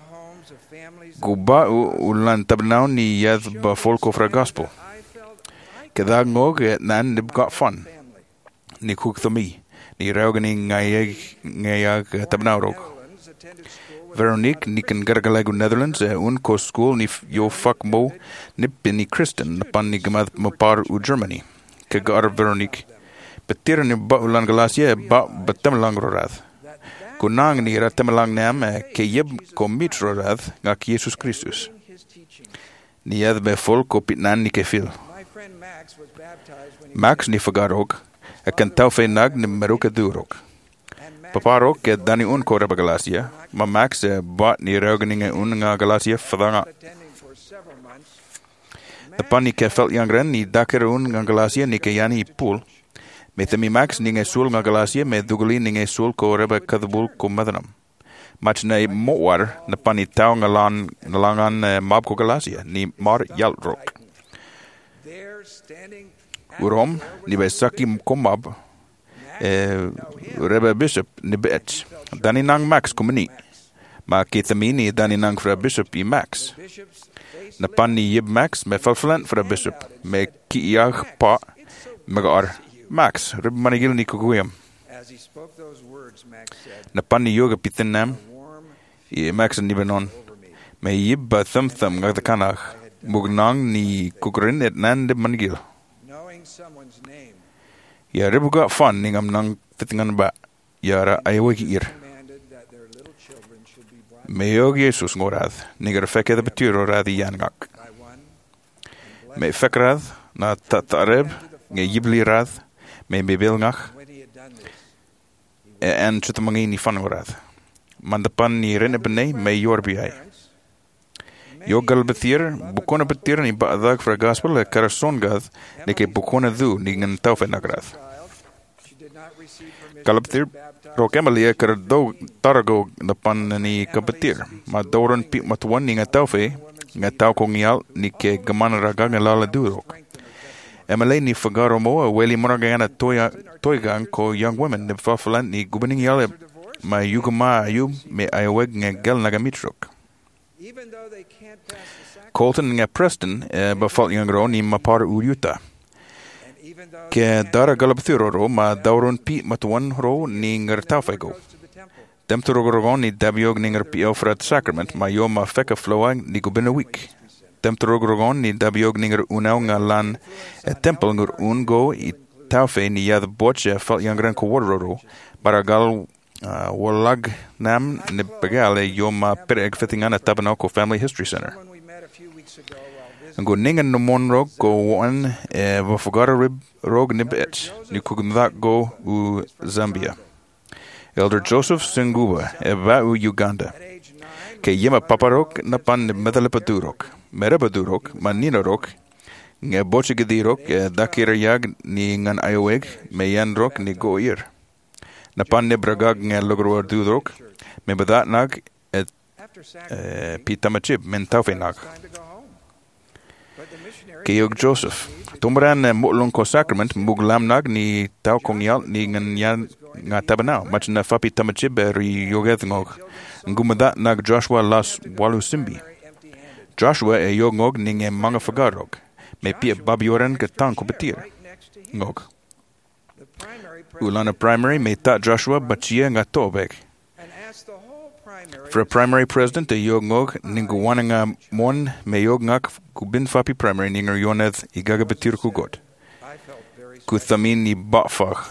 Guba ulan tabnaw ni yad ba folko fra gospel. Kadag ngog nan nib got fun. Ni kuk thami ni raugani ngayag ngayag tabnaurog Veronique ni kan gargalagu Netherlands e un ko school ni yo fuck mo nip ni Kristen pan ni gamad mapar u Germany ke gar Veronique betir ni ba ulan galasia ba betam lang rorad kunang ni ratam lang nam ke yeb ko mitro rad ngak Jesus Christus ni yad be fol ko pitnan ni ke fil Max ni fagarog akan taufe nag ni meruka durok. Paparok ke dani un ko reba galasia, ma Max e bat ni rauganinga un nga galasia fadanga. Tapan ni ke felt yangren ni dakir un nga galasia ni ke yani pool. Me temi Max ni nge sul nga galasia me duguli ni nge sul ko reba kadbul ko madanam. Mach na motwar na pan ni tau nga lan langan mab ko galasia ni mar yalrok. Urom ni besaki komab eh reba bishop ni betch dani nang Max komini ma kithamini dani nang fra bishop i Max na pan ni yib Max me falflant fra bishop me ki yag pa magar Max rib manigil ni kuguyam na pan ni yoga pitinam i Max ni benon me yib ba thum thum ngag kanach mugnang ni kugrin et nan de manigil Ya ribuga fan ningam nang fitingan ba yara aywagi ir. Meyog Jesus ngorad nigar feke da beturo radi yangak. Me fekrad na tatareb nge yibli rad me bebil ngach en chutamangi ni fan ngorad. Mandapan ni rene bene me yorbi ay. Yogal betir bukona betir ni baadag fra gospel e karason gad ni ke bukona du ni ngan taufe nagrad. Kalabtir rokemalia kar do tarago dapan ni kabetir ma doron pi matuan ni nga taufe nga tau ko ngial ni ke gaman raga nga lala durok. Emale ni fagaro mo weli moragana toya toygang ko young women ni fafalan ni gubaning yale ma yugama ayu me ayaweg nga gel nagamitrok. Colton nga Preston e bafal yangro ni mapar uryuta. Ke dara galabthiro ro ma dauron pi matuan ro ni ngar tafego. Temturo rogon ni dabiog ni ngar pi ofrat sacrament ma yo ma feka flowang ni gubina week. Temturo rogon ni dabiog ni ngar unaw nga lan e temple ngar ungo i tafe ni yad boche fal yangran ko wodro baragal Uh, walag nam ni bagale yoma pereg fitingana tabanako Family History Center. Ngo ningan no monrog go one e vafugara rib rog nibet ni kugumdak go u Zambia. Elder Joseph Senguba e va u Uganda. Ke yema paparok na pan medalepadurok. Merepadurok maninarok nge bochigidirok e dakira yag ni ngan ayoweg meyanrok ni go ir. Na pan ne bragag nge logro dudrok me badat nag et pitamachib men taufe nag Kayog Joseph. Tumran mulong ko sacrament muglamnag ni tao kongyal ni ngan yan nga tabanao. Mach na fapi tamachib ri yoget ngog. Ngumada nag Joshua las walusimbi. Joshua e yog ngog ning e mga fagarog. May pia babioran ka tang ko betir. Ngog. Ulana primary may ta Joshua bachia nga tobek. For a primary president, a yog ngog ninguwana nga mon may yog ngak kubin fapi primary ninger yoneth igaga betir ku god. Kuthamin ni bafag.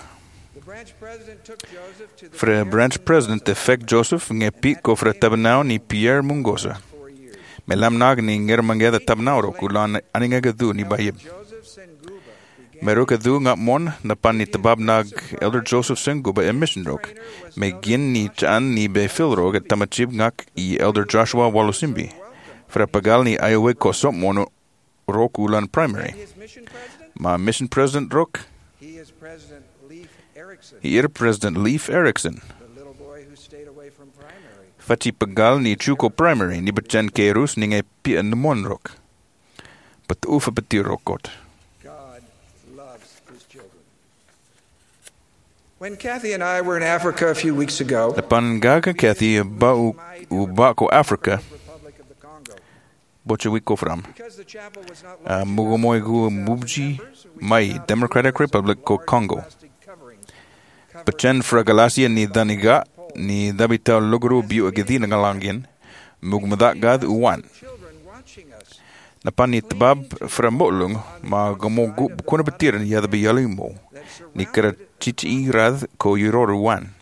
For a branch president, effect Joseph nge pi ko for a tabanao ni Pierre Mungosa. Melam nag ni nger mangeda tabanao ro kulan aninga gadu ni bayib. Meroka du nga mon na pan ni tabab nag Elder Joseph Senguba e mission rok. Me gin ni chan ni be fil rog at tamachib ngak i Elder Joshua Walusimbi. Fra pagal ni ayawe kosop mono rok ulan primary. Ma mission president rok. He is President Leif Erikson. He is President Leif Erikson. The little boy who stayed away from primary. Fati pagal ni chuko primary ni bachan kerus ni nge pi an mon rok. But ufa betir rokot. When Kathy and I were in Africa a few weeks ago, Lapan gaga Kathy ba u u ba ko Africa. Bocha wiko from. Mugomoy gu mubji mai Democratic Republic ko Congo. Pachen fragalasia ni daniga ni dabita logro biu agedina ngalangin mugmadak gad uwan. Lapan ni tabab fra molung ma gomo gu kuna betiran yada biyalimo. Ni kara chichi rad ko yuroru wan.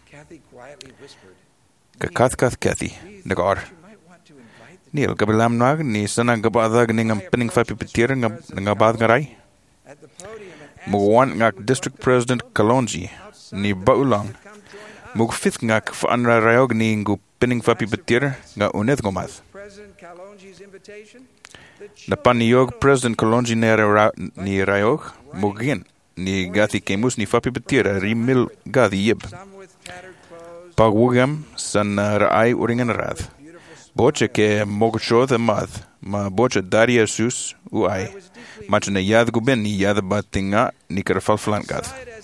Ka kath kath Kathy nagar. Neil gabalam nag ni sana gabadag ningam pinning fapi petir ngab ngabad ngarai. Mugwan ngak District President Kalonji ni baulang. Mug fifth ngak fa anra rayog ni ngu pinning fapi petir nga unet gomath. Napan ni yog President Kalonji ni rayog mugin. Ni gati kemus ni fapi betira rimil gadi yib. Pagwugam san raai uringen rad. Boche ke mogchod mad ma boche daria sus uai. Mach na yad guben ni yad batinga ni kerfal flankad.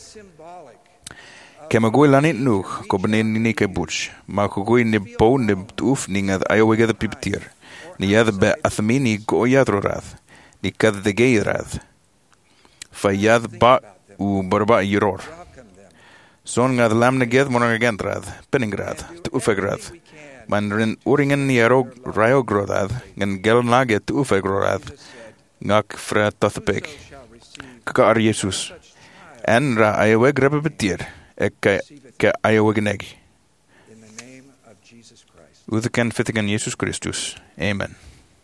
Kemagoi lanit nu ko benen ni ke buch. Ma kugoi ni po ni uf ni ngad ayowega the pipetir. Ni yad be athamini go yadro rad. Ni kad de gay rad. Fayad ba u barba yuror. Son ngad lamne ged monagendrad, penningrad, te ufegrad. Man rin uringen ni arog rayogrodad, ngan gelnage te ufegrod, ngak fra tathapeg. Kaka ar Jesus. En ra ayaweg repetir, ek ke ayawegneg. Utheken fittigen Jesus Christus. Amen.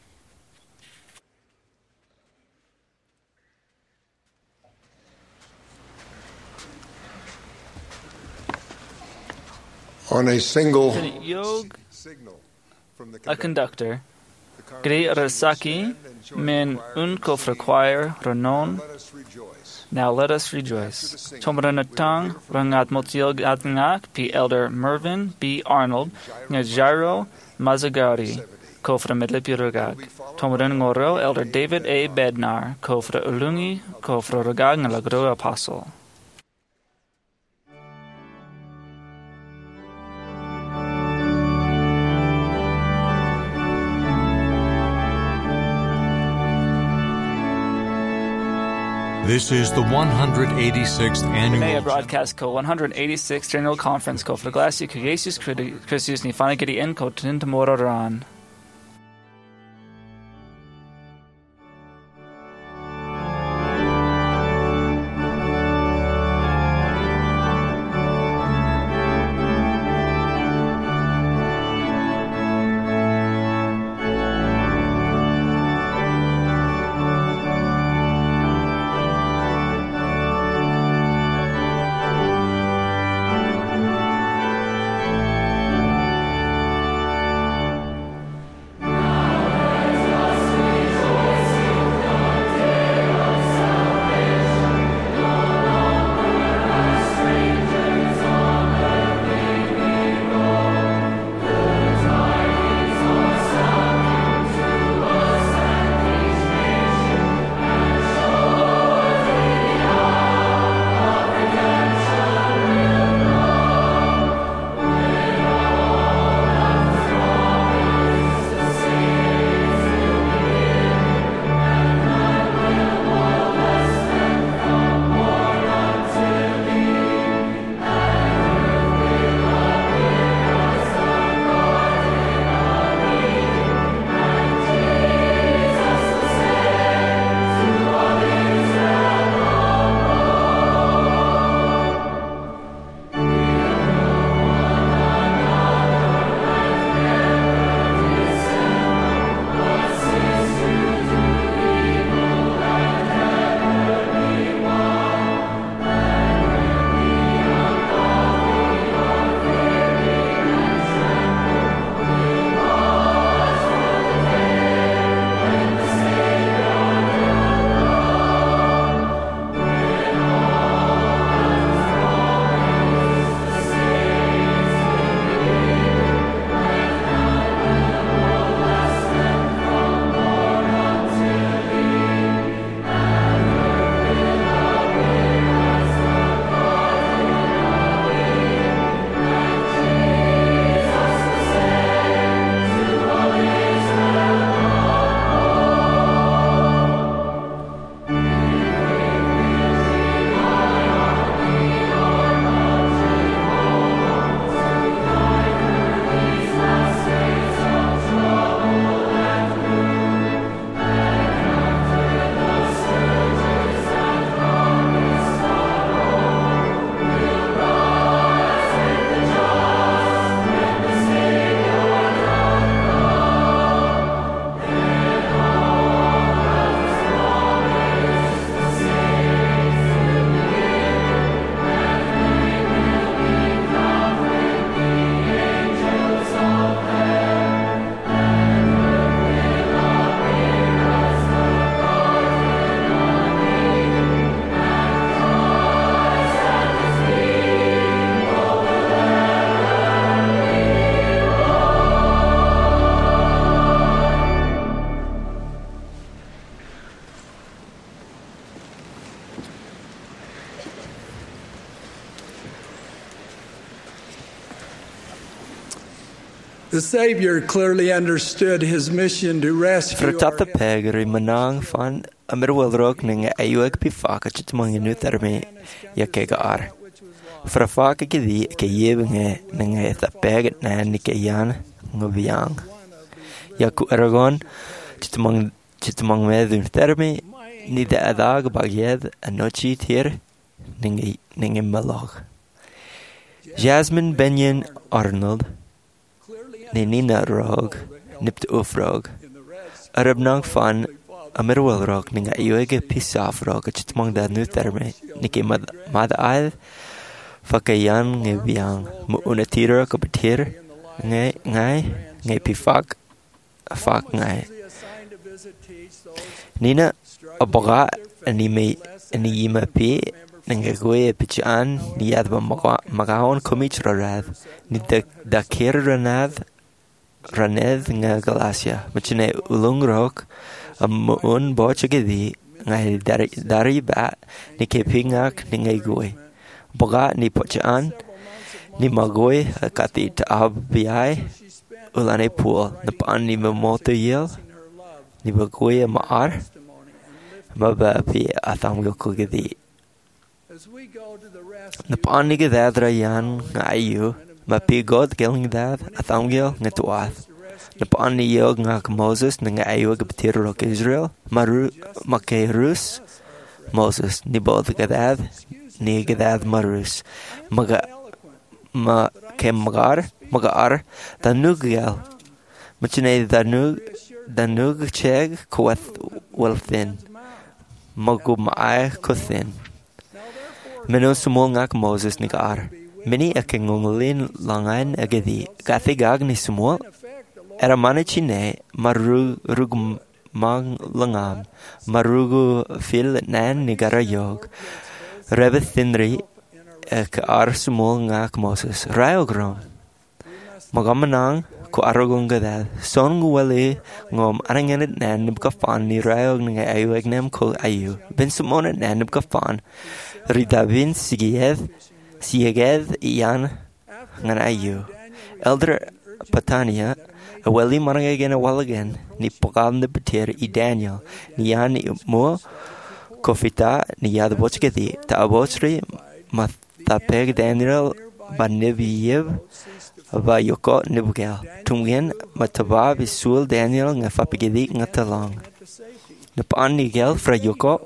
On a single Yog, a conductor, Gri Rasaki, min unko frequire renon. Now let us rejoice. Tomranatang, Rangat Motil Gatngak, P. Elder Mervyn B. Arnold, Najiro Mazagari, Kofra Medlipurugag. Tomran Ngoro, Elder David A. Bednar, Kofra Ulungi, Kofra Ragag, Nalagro Apostle. This is the one hundred eighty-sixth annual May broadcast ko one hundred eighty-sixth General Conference ko Flaglasia ku Jesus Christus ni Fanagiri en ko Tintamororan. The Savior clearly understood his mission to rescue Fra our tata peg ri manang fan amir wel rok ning ayuak pi faka chit mang nu terme ya ke gar. Fra faka ke di ke yebnge ning ta peg na ni ke yan ngobiang. Ya ku aragon chit mang chit mang me du terme ni da adag bagyed anochi tir ning ning malog. Jasmine Benyon Arnold ni Nina Rog nipt ufrog Arab nang fan amirwal rog ninga iwege pisaf rog chitmang da nu terme niki mad mad al fakayan nge biang mu unatira ko betir nge ngai nge pifak fak ngai Nina abaga ani me ani yima pi ninga goye pichan ni yad ba magaon komich rad ni da da kiranad raned nga Galacia machine ulung rok am un boche gedi ngai dari dari ba ni ke pingak ni ngai goy boga ni pochan ni magoy kati ab biai ulane pool na pan ni moto yel ni bagoy maar maba pi atam go gedi na pan ni gedadra yan ngayu ma pi God geling dad atam gel ngetuath na pan ni yog ngak Moses nga ayo gabtir rok Israel maru makerus Moses ni bod gadad ni gadad marus maga ma kemgar magar danug gel machne danug danug cheg kwath walthin magu maay kuthin meno sumol ngak Moses ni gar Mini akengungulin langan agadi kathigag ni sumol era manichine maru rug mang langam marugu fil nan ni garayog rebethinri ek ar sumol ngak Moses rayogrom magamanang ko aragung gadad son guwali ngom aranganit nan nibkafan ni rayog nga ayu agnem ko ayu bin sumonat nan nibkafan ridabin sigiyeth Sieged iyan ngan ayu. Elder Patania, a weli marangegen a walagen, ni pokam de betir i Daniel, ni yan ni mo kofita ni yad bochgedi, ta abochri matapeg Daniel banibiyeb ba yoko nibugel. Tungen mataba bisul Daniel nga fapigedi nga talang. Napan ni gel fra yoko,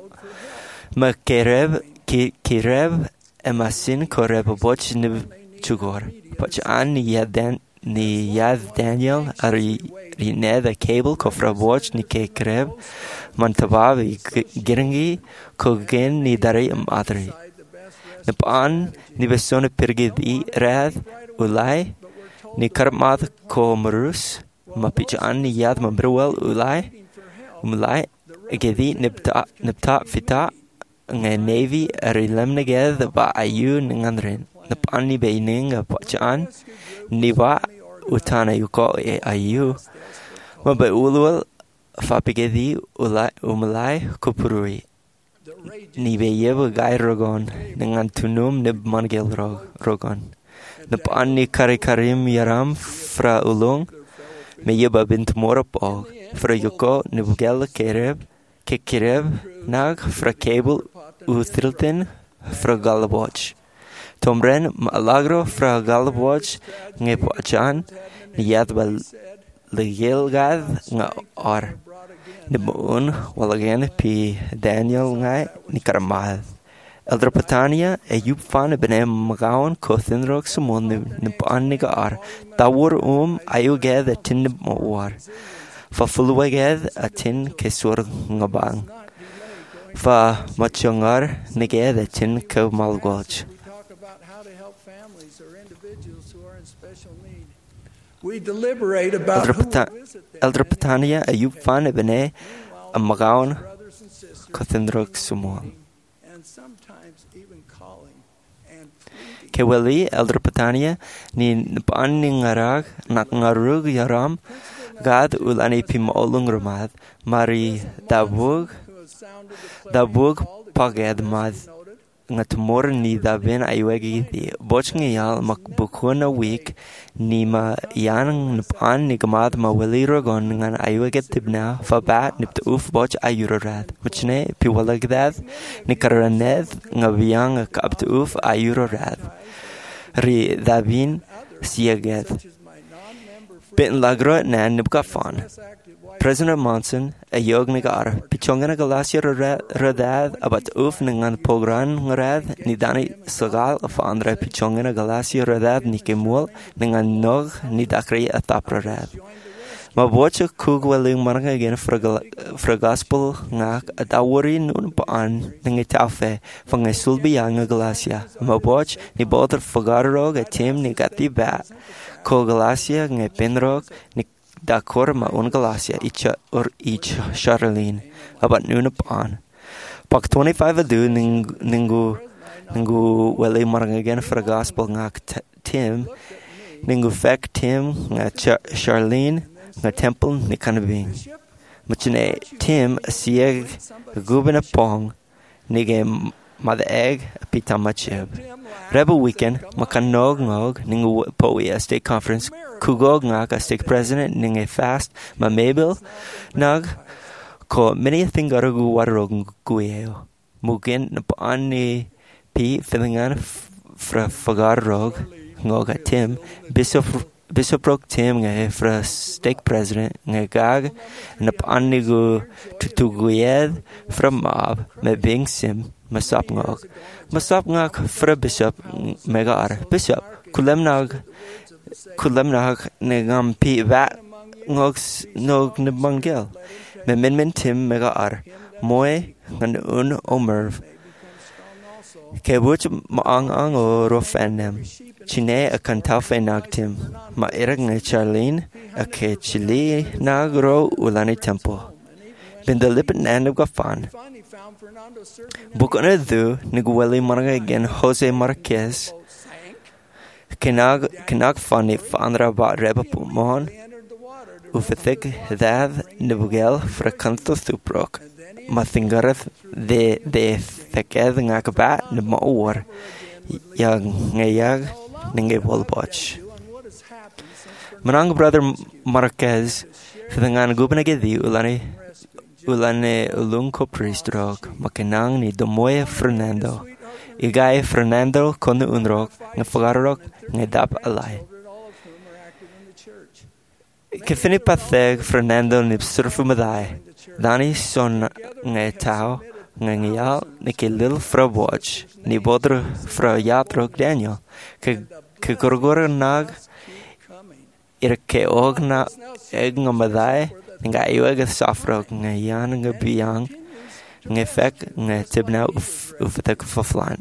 ma kereb kireb Emasin koreb boch nib chugor. Poch an ni yad ni yad Daniel ari rine the cable kofra boch ni ke kreb mantabab giringi kogen ni dari madri. Napan ni besone pirgidi rad ulai ni karmat ko marus mapich an ni yad mamruel ulai umlai gedi nipta nipta fita nga navy ari lemnaged ba ayu ngandren napan ni beining pachan ni ba utana yuko e ayu mabe ulul fapigedi ulai umlai kupurui ni beyeb gairogon dengan tunum nib mangel rogon napan ni kari karim yaram fra ulung meyeba bint morapog fra yuko nibgel kereb kekireb nag fra cable utriltin fra galboch tomren malagro fra galboch ngepachan niyad bal legelgad nga ar nibun walagen pi Daniel ngai nikarmad Elder Patania e yup fan benem magaon kothinrok sumon nipan nigar tawur um ayuged tin war fa fulwaged atin kesur ngabang fa machongar niged atin ke malgoch We deliberate about who will visit them. Elder Patania e yup fan bene magaon kothinrok sumon Keweli Elder Patania ni pan ni ngarag nak ngarug yaram gad ulani pim olung ramad mari dabug dabug paged mad nga tumor ni da ben ayuegi di boch ngiyal mak bukuna week ni ma yan an ni gamad ma wili rogon ngan ayuegi tibna fa bat nip uf boch ayurad whichne piwalagdad ni karaned nga biang kap uf ayurad ri davin siaged bin lagro nan nibgafan President Monson a yog nagar pichongana galasia radad abat uf nangan pogran ngarad ni dani sagal afandra pichongana galasia radad ni kemul nangan nog ni dakri ataprad ma bocha kugwaling maranga again fra gospel ngak adawari nun paan nangitafe fanga sulbiyanga galasia ma boch ni boter fagarog a tim ni gati bat ko galasia nge penrog ni da korma un galasia icha or ich Charlene about noon upon pak twenty-five adu ningu ningu wele marang again for a gospel ngak tim ningu fek tim nga Charlene nga temple ni kanabing machine tim sieg gubina pong nige mother egg pitamachib rebel weekend makanog ngog ningu poia state conference kugog ngak a state president ning a fast ma mabel nag ko many thing garugu warog gueo mugin pan ni pi felingan fra fagarog ngog a tim bishop bishop rok tim nga fra state president nga gag na pan ni gu tutuguyed from mob me bing sim masap ngog masap ngak fra bishop megar bishop kulemnag kulemnag negam pi va ngog nog nebangel me min min tim megar moy ngan un omerv kebuch maang ang o rofenem chine a kantafe nagtim ma erang Charlene a ke chili nagro ulani tempo bin the lip and of gafan bukana du nigueli marga again Jose Marquez kenag kenag fani fandra ba reba pumon ufethek dad nibugel fra canto suprok mathingareth de de theked ngakba nmor yang ngayag ninge bolboch manang brother Marquez fengan gubnage di ulani ulane ulunko pristrok makenang ni domoye Fernando igay Fernando kon unrok ngafagarok ngedap alay kefini patheg Fernando ni surfumaday dani son ngetao ngayal ni kelil fra watch ni bodr fra yatrok Daniel ke ke gorgor nag ir ke ogna eg ngamaday nga iwag safrok ngayan nga biyang ngefek ngetibna uf ufatek faflan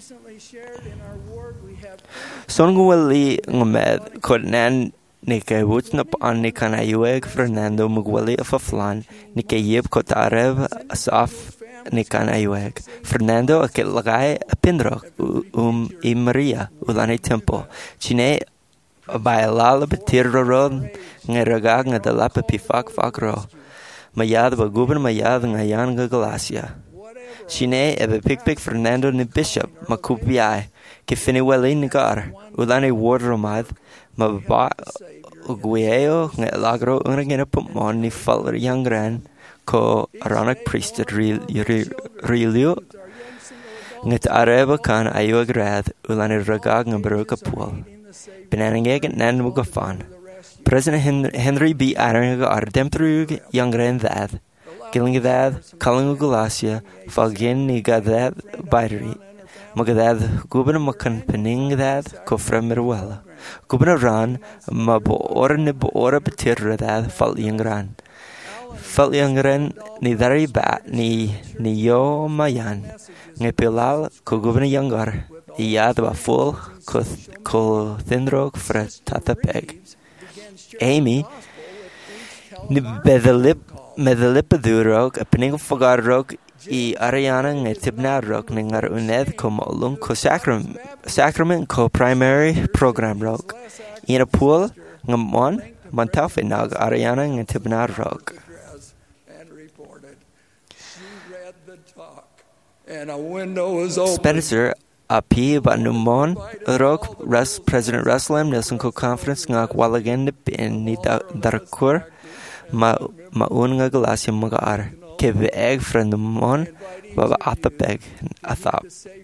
son gwali ngamed kodnan ni ke wutna pan ni kana iwag Fernando mugwali faflan ni ke yeb kotarev asaf ni kana iwag Fernando akil lagay pinrok um i Maria ulani tempo chine bailala betirron ngeragag nga dalapa pifak fakro mayad ba guben mayad nga yan nga galasia chine ebe pikpik Fernando ni bishop makupiay ke finiweli nigar ulani wardromad mababa gueo nga lagro unragina pumon ni faller yangran ko aranak priesthood rilio ngat areba kan ayuagrad ulani ragag nga beruka pool Benaningeg nan mugafan. President Henry B. Arang ar demtrug youngren that. Killing that, calling Galasia, Falgin ni gadad battery. Magadad, Guban Makan Pening that, Kofra Mirwella. Guban ran, Mabo or nib or petir that, Fal Yangran. Fal Yangren, ni dari bat, ni ni yo mayan. Ngepilal, Koguban Yangar. Iad ba full ko thinrog fra tatapeg. Amy ni bedelip medelipadurog a pening fogarrog I Ariana ng tibnarog ng uned ko maulong ko sacrament sacrament ko primary program rog. Ina pool ng mon mantafe nag Ariana ng tibnarog. and a window was open. Spencer api ba numon rok Rus President Russell M. Nelson ko conference ngak walagan in ni darkur ma maun nga glasia mga ar ke veeg from numon baba atapeg athap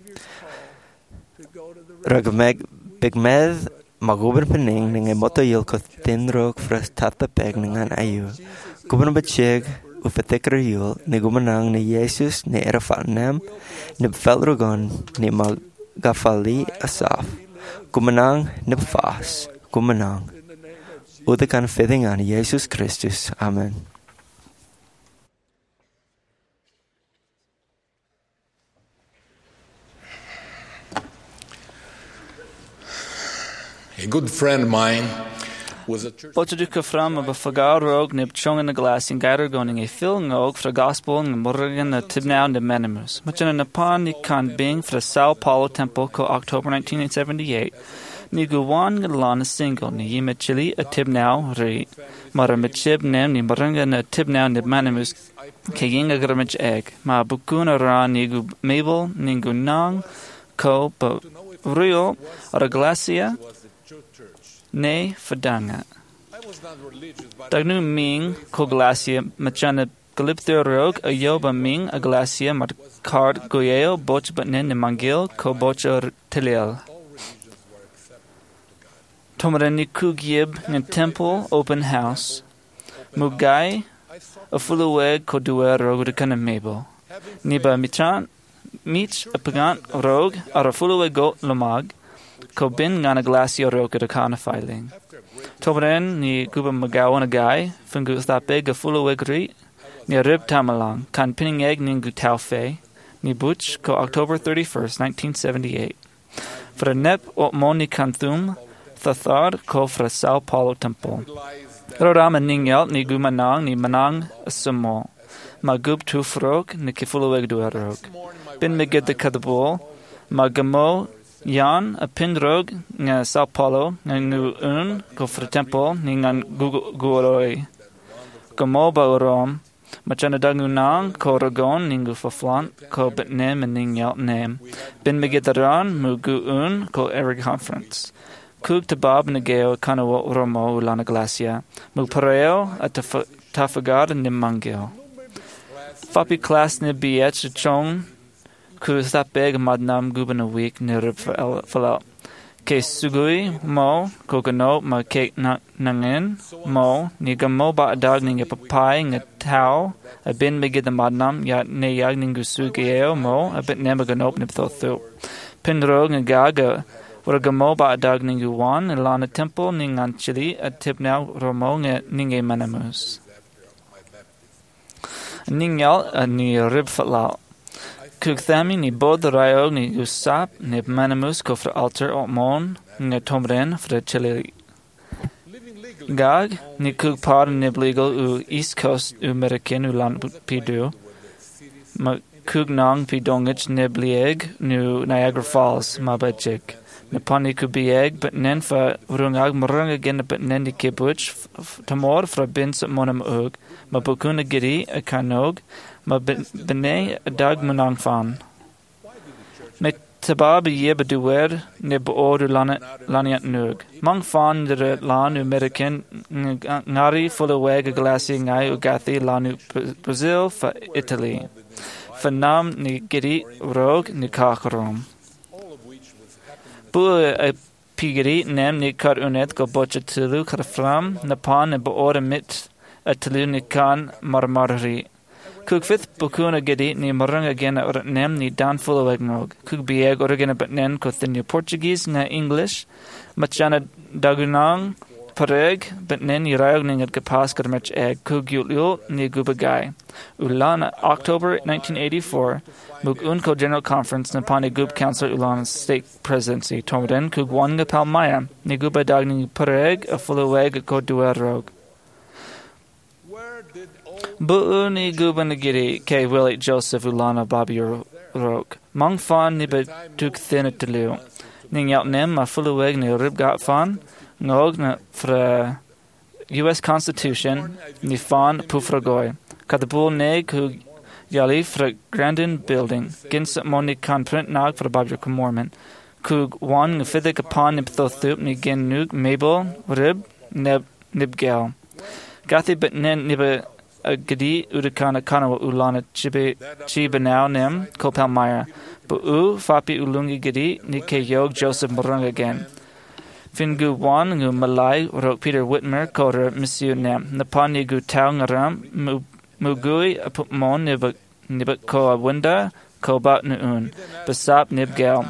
ragmeg bigmed maguben pening ning moto yil ko tinrok fras tatapeg ngan ayu guben bacheg ufatekra yul ni gumanang ni Jesus ni erafatnam ni felrogon ni mag Gafali Asaf, Gumanang Nibfas, Gumanang, Udakan fitting on Jesus Christus. Amen. A good friend of mine was a church. Botuduka fram of a fagar rogue nib chung in the glass in Gator going a filling oak for gospel and Morgan the Tibnow and the Menimus. Much in a pond ni can being for the Sao Paulo Temple co October nineteen seventy-eight. Niguan Galan a single ni yima chili a Tibnow re Maramachib nem ni Moranga na Tibnow and the Menimus kaying a gramage egg. Ma bukuna ra nigu Mabel ningu nang ko but Rio or a glacia. Ne fadanga. Dagnu ming ko glacia machana galipther rog a yoba ming a glacia mat card goyeo boch batnen ne mangil ko bocha telel. Tomarani kugib ne temple open house. Mugai a fuluweg ko duer rog de kana mabel. Niba mitran mich a pagant rog ar a fuluweg go lomag. Ko bin ngana glacio roka de kana filing. Tobren ni guba magawan a guy, fungu thapeg a full wegri, ni rib tamalang, kan pinning egg ningu tau fe, ni butch ko October thirty-first, nineteen seventy-eight. Fra nep o moni kanthum, thathar ko fra Sao Paulo Temple. Rodama ningyal ni gumanang ni manang sumo. Magub tu frog ni kifulu duarog. Bin migid the kadabul, magamo Yan a pindrog nga Sao Paulo nga nu un ko fra temple ni ngan guoroi. Gamoba urom machana dagunang ko ragon ningu faflant ko betnem and ningyal nem. Bin megitaran mu gu un ko erig conference. Kug tabab negeo kanawo uromo ulana glacia. Mu pareo at tafagar nimangeo. Fapi class ni biech chong ku thapeg madnam guban a week nirib falal. Ke sugui mo kokano ma ke nangin mo ni gamo ba adag ninga papai nga tau a bin migid the madnam ya ne yag ningu sugeo mo a bit nema ganop nip thothu. Pindrog nga gaga wara gamo ba adag ningu wan ilana temple ningan chili a tip now romo nga ninge manamus. Ningyal a ni rib falal. Kugthami ni bod rayo ni usap ni manamus ko fra altar o mon ni tomren fra chili. Gag ni kugpar ni legal u East Coast u American u lan pidu. Ma kugnang pidongich ni blieg nu Niagara Falls mabajik. Ni pani kubieg but nen fa rungag morang again but nen ni kibuch tamor fra bins monam ug ma bukuna giri a kanog ma bene dag manang fan. Me tabab ye beduwer ne boor lana laniat nug. Mang fan de lan American ngari full weg a glassy ngai ugathi lanu Brazil fa Italy. Fa nam ni giri rog ni kakarom. Bu a pigiri nem ni kar unet ko bocha tulu karfram napan ne boor mit a tulu ni kan marmarri. Kug fifth bukuna gedi ni marang again or nem ni dan full of egnog. Kug bieg or again but nen ko thin Portuguese na English. Machana dagunang pareg but nen ni rayogning at kapas karmach egg. Kug yulio ni gubagai. Ulana October nineteen eighty-four. Mug unko General Conference na pani gub Council Ulana State Presidency. Tomden kug wanga palmaya. Ni guba dagning pareg a full of egg ko duerog. Bu ni guban giri ke Willie Joseph Ulana Bobby Roke. Mang fan ni be tuk thin at delu. Ning yap nem ma fuluweg ni rib gat fan. Ngog na fra U S Constitution ni fan pufragoy. Kadabul ne ku Yali fra Grandin Building, Gins Moni kan print nag fra Babjor Mormon. Kug wan ngfidig upon nib thothup ni gin nug Mabel, Rib, Neb, Nibgal. Gathi bit nen niba a gadi udakana kanawa ulana chibe chiba now nim, Kopal Myra. Bu u fapi ulungi gadi ni ke yog Joseph Morung again. Fingu wan ngu Malay wrote Peter Whitmer koder Monsieur Nem. Napan ni gu tau ngaram mugui apumon nibak nibak ko a winda ko bat nuun. Besap nibgal.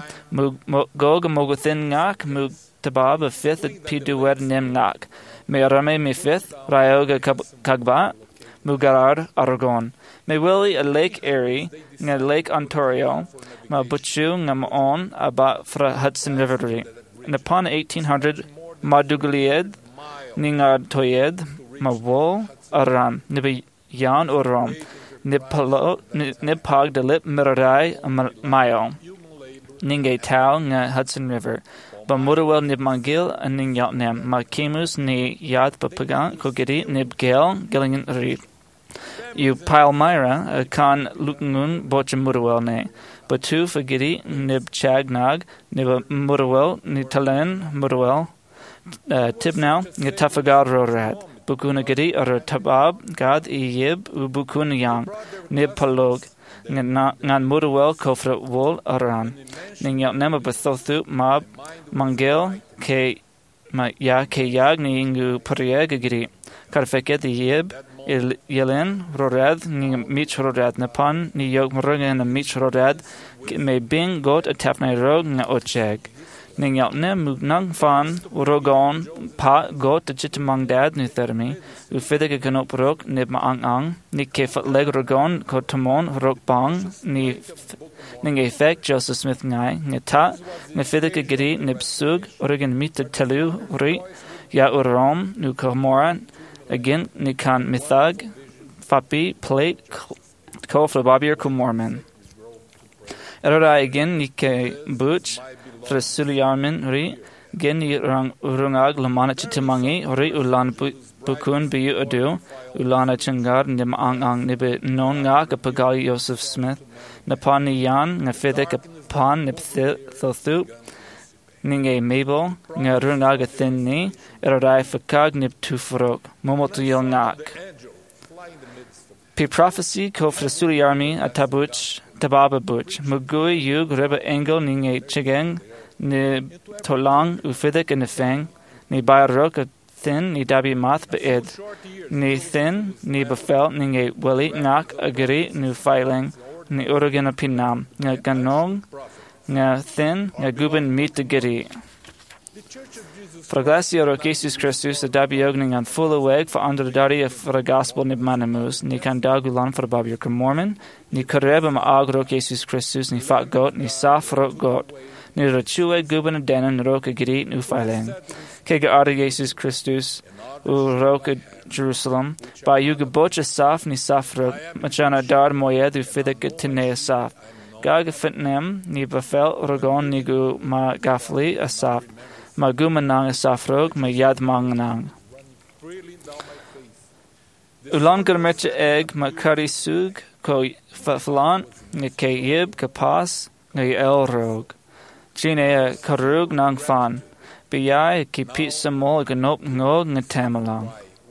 Gog mogothin ngak mug tabab a fifth at piduwed nim ngak. Me rame me fifth rayoga kagba mugarad Aragon. Me willi a Lake Erie nga Lake Ontario ma butchu nga maon aba fra Hudson River. And upon eighteen hundred, Maduglied, Ningad Toyed, Mawol, Aram, Nibi Yan Uram, Nipalo, Nipag de Lip Mirarai, Mayo, Ninge Tau, Nga Hudson River, Bamudawel Nibmangil, and Ningyatnem, Makimus, Ni Yad Papagan, Kogiri, Nibgel, Gillingen Reed. You Palmyra, a Khan Lukungun, Bochamudawel ne. Batu Fagiri, Nib Chagnag, Nib Mudawel, Nitalen, Mudawel, Tibnau, Nitafagad Rorad, Bukuna Gidi, or Tabab, Gad, Iyib, Ubukun Yang, Nib Palog, Nan Mudawel, Kofra Wol, Aran, Ningyat Nema Bathothu, Mab, Mangel, Ke Ya Ke Yag, Ningu Pariag Gidi, Karfeket, Iyib, Yelin, Rorad, ni Mich Rorad, Napan, ni Yog Morgan, and Mich Rorad, may bing got a tapnai rog na ocheg. Ning yalt ne mugnang fan, Rogon, pa got a chitamang dad, ni thermi, u fidig a canop rog, nib ma ang ang, ni kefat leg rogon, kotamon, rog bang, ni ning a fek, Joseph Smith ngai, ni ta, ni fidig a giri, nib sug, origan mita telu, ri, ya urom, nu komora, again, Nikan Mithag, Fapi, Plate, Kofra Babir Kumorman. Erora again, Nike Butch, Frasuliarmin, Ri, Gen Rung Urungag, Lamana Chitimangi, Ri Ulan Bukun Biu Adu, Ulana Changar, Nim Ang Ang, Nibe Nongak, a Pagali Joseph Smith, Napani Yan, Nafidek, a Pan, Nipthothu, Ninge Mabel, nga Rungag a thin ni, erodai fakag nib tufrok, momotuyil nak. P prophecy ko frasuli army a tabuch, tababa buch, mugui yug reba engel ninge chigeng, ni tolang ufidik a nifeng, ni bayarok a thin, ni dabi math beid, ni thin, ni befel ninge wili nak agiri nu filing, ni urugan a pinam, nga ganong, nga thin, nga guben meet the giri. Fraglasia ro Jesus Christus a dabi ogning an full aweg for under the dari of the gospel nib manamus, ni kan dagulan for babir Mormon, ni koreba ma agro Jesus Christus, ni fat got, ni saf ro got, ni rachue guben a denon roka giri nu filing. Kega ara Jesus Christus, u roka Jerusalem, ba yuga bocha saf ni saf ro, machana dar moyed u fidik tinea saf. Gag fitnem ni befel rogon ni gu ma gafli asaf, ma gumanang asafrog ma yad manganang. Ulan garmecha egg ma kari sug ko faflan ni ke yib kapas ni el rog. Chine a karug nang fan, biyai ki pit samol ganop ngog ngatamelang.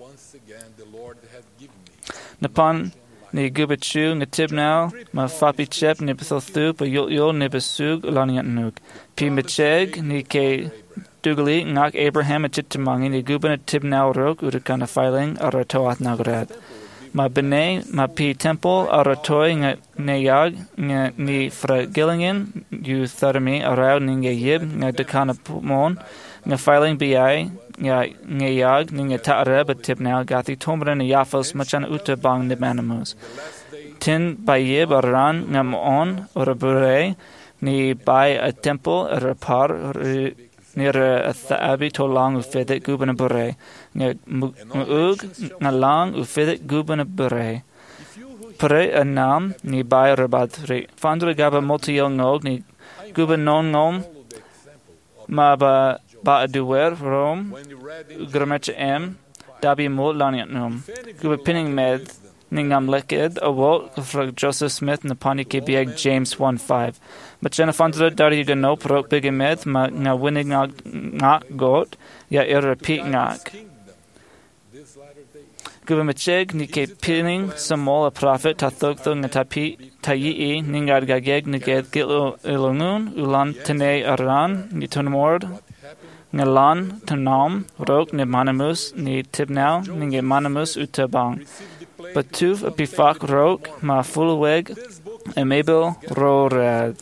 Napan ni gubachu ni tibnau ma fapi chep ni bethothu pa yul yul ni besug ulaniat nuk. Pi macheg ni ke dugali ngak Abraham a chitamangi ni guban a tibnau rok urakana filing aratoath nagrad. Ma bene ma pi temple aratoi nga neyag nga ni fra gillingen yu tharami arau ninga yib nga dekana pumon nga filing bi nga ngayag ninga ta'areb a tibnau gathi tomra na yafos machan uta bang nibanamus. Tin bayib aran nga moon urabure ni by a temple arapar near a thaabi tolang ufidit guban bure nga muug nga lang ufidit guban bure pare anam ni by rabadri fandra gaba multiyel ngog ni guban non ngom ma ba ba duwer rom gramecha em dabi mul laniat num guba pinning med Ningam Lekid, a Walt, for Joseph Smith, Napani Kibiag, James one five. But Jenafandra Dari no Prok Bigamed, Ma na winning ngak got, ya irrepeat ngak. Gubamacheg, Nike pinning, Samola prophet, Tathokto, Natapi, Tayi, Ningad Gageg, Niged Gilo Ilungun, Ulan Tene Aran, Nitunmord, Ngalan, Tanam, Rok, Nimanamus, Ni Tibnau, Ningemanamus, Utabang. Batuf, Epifak, Rok, Ma Fulweg, Emabel, Rored.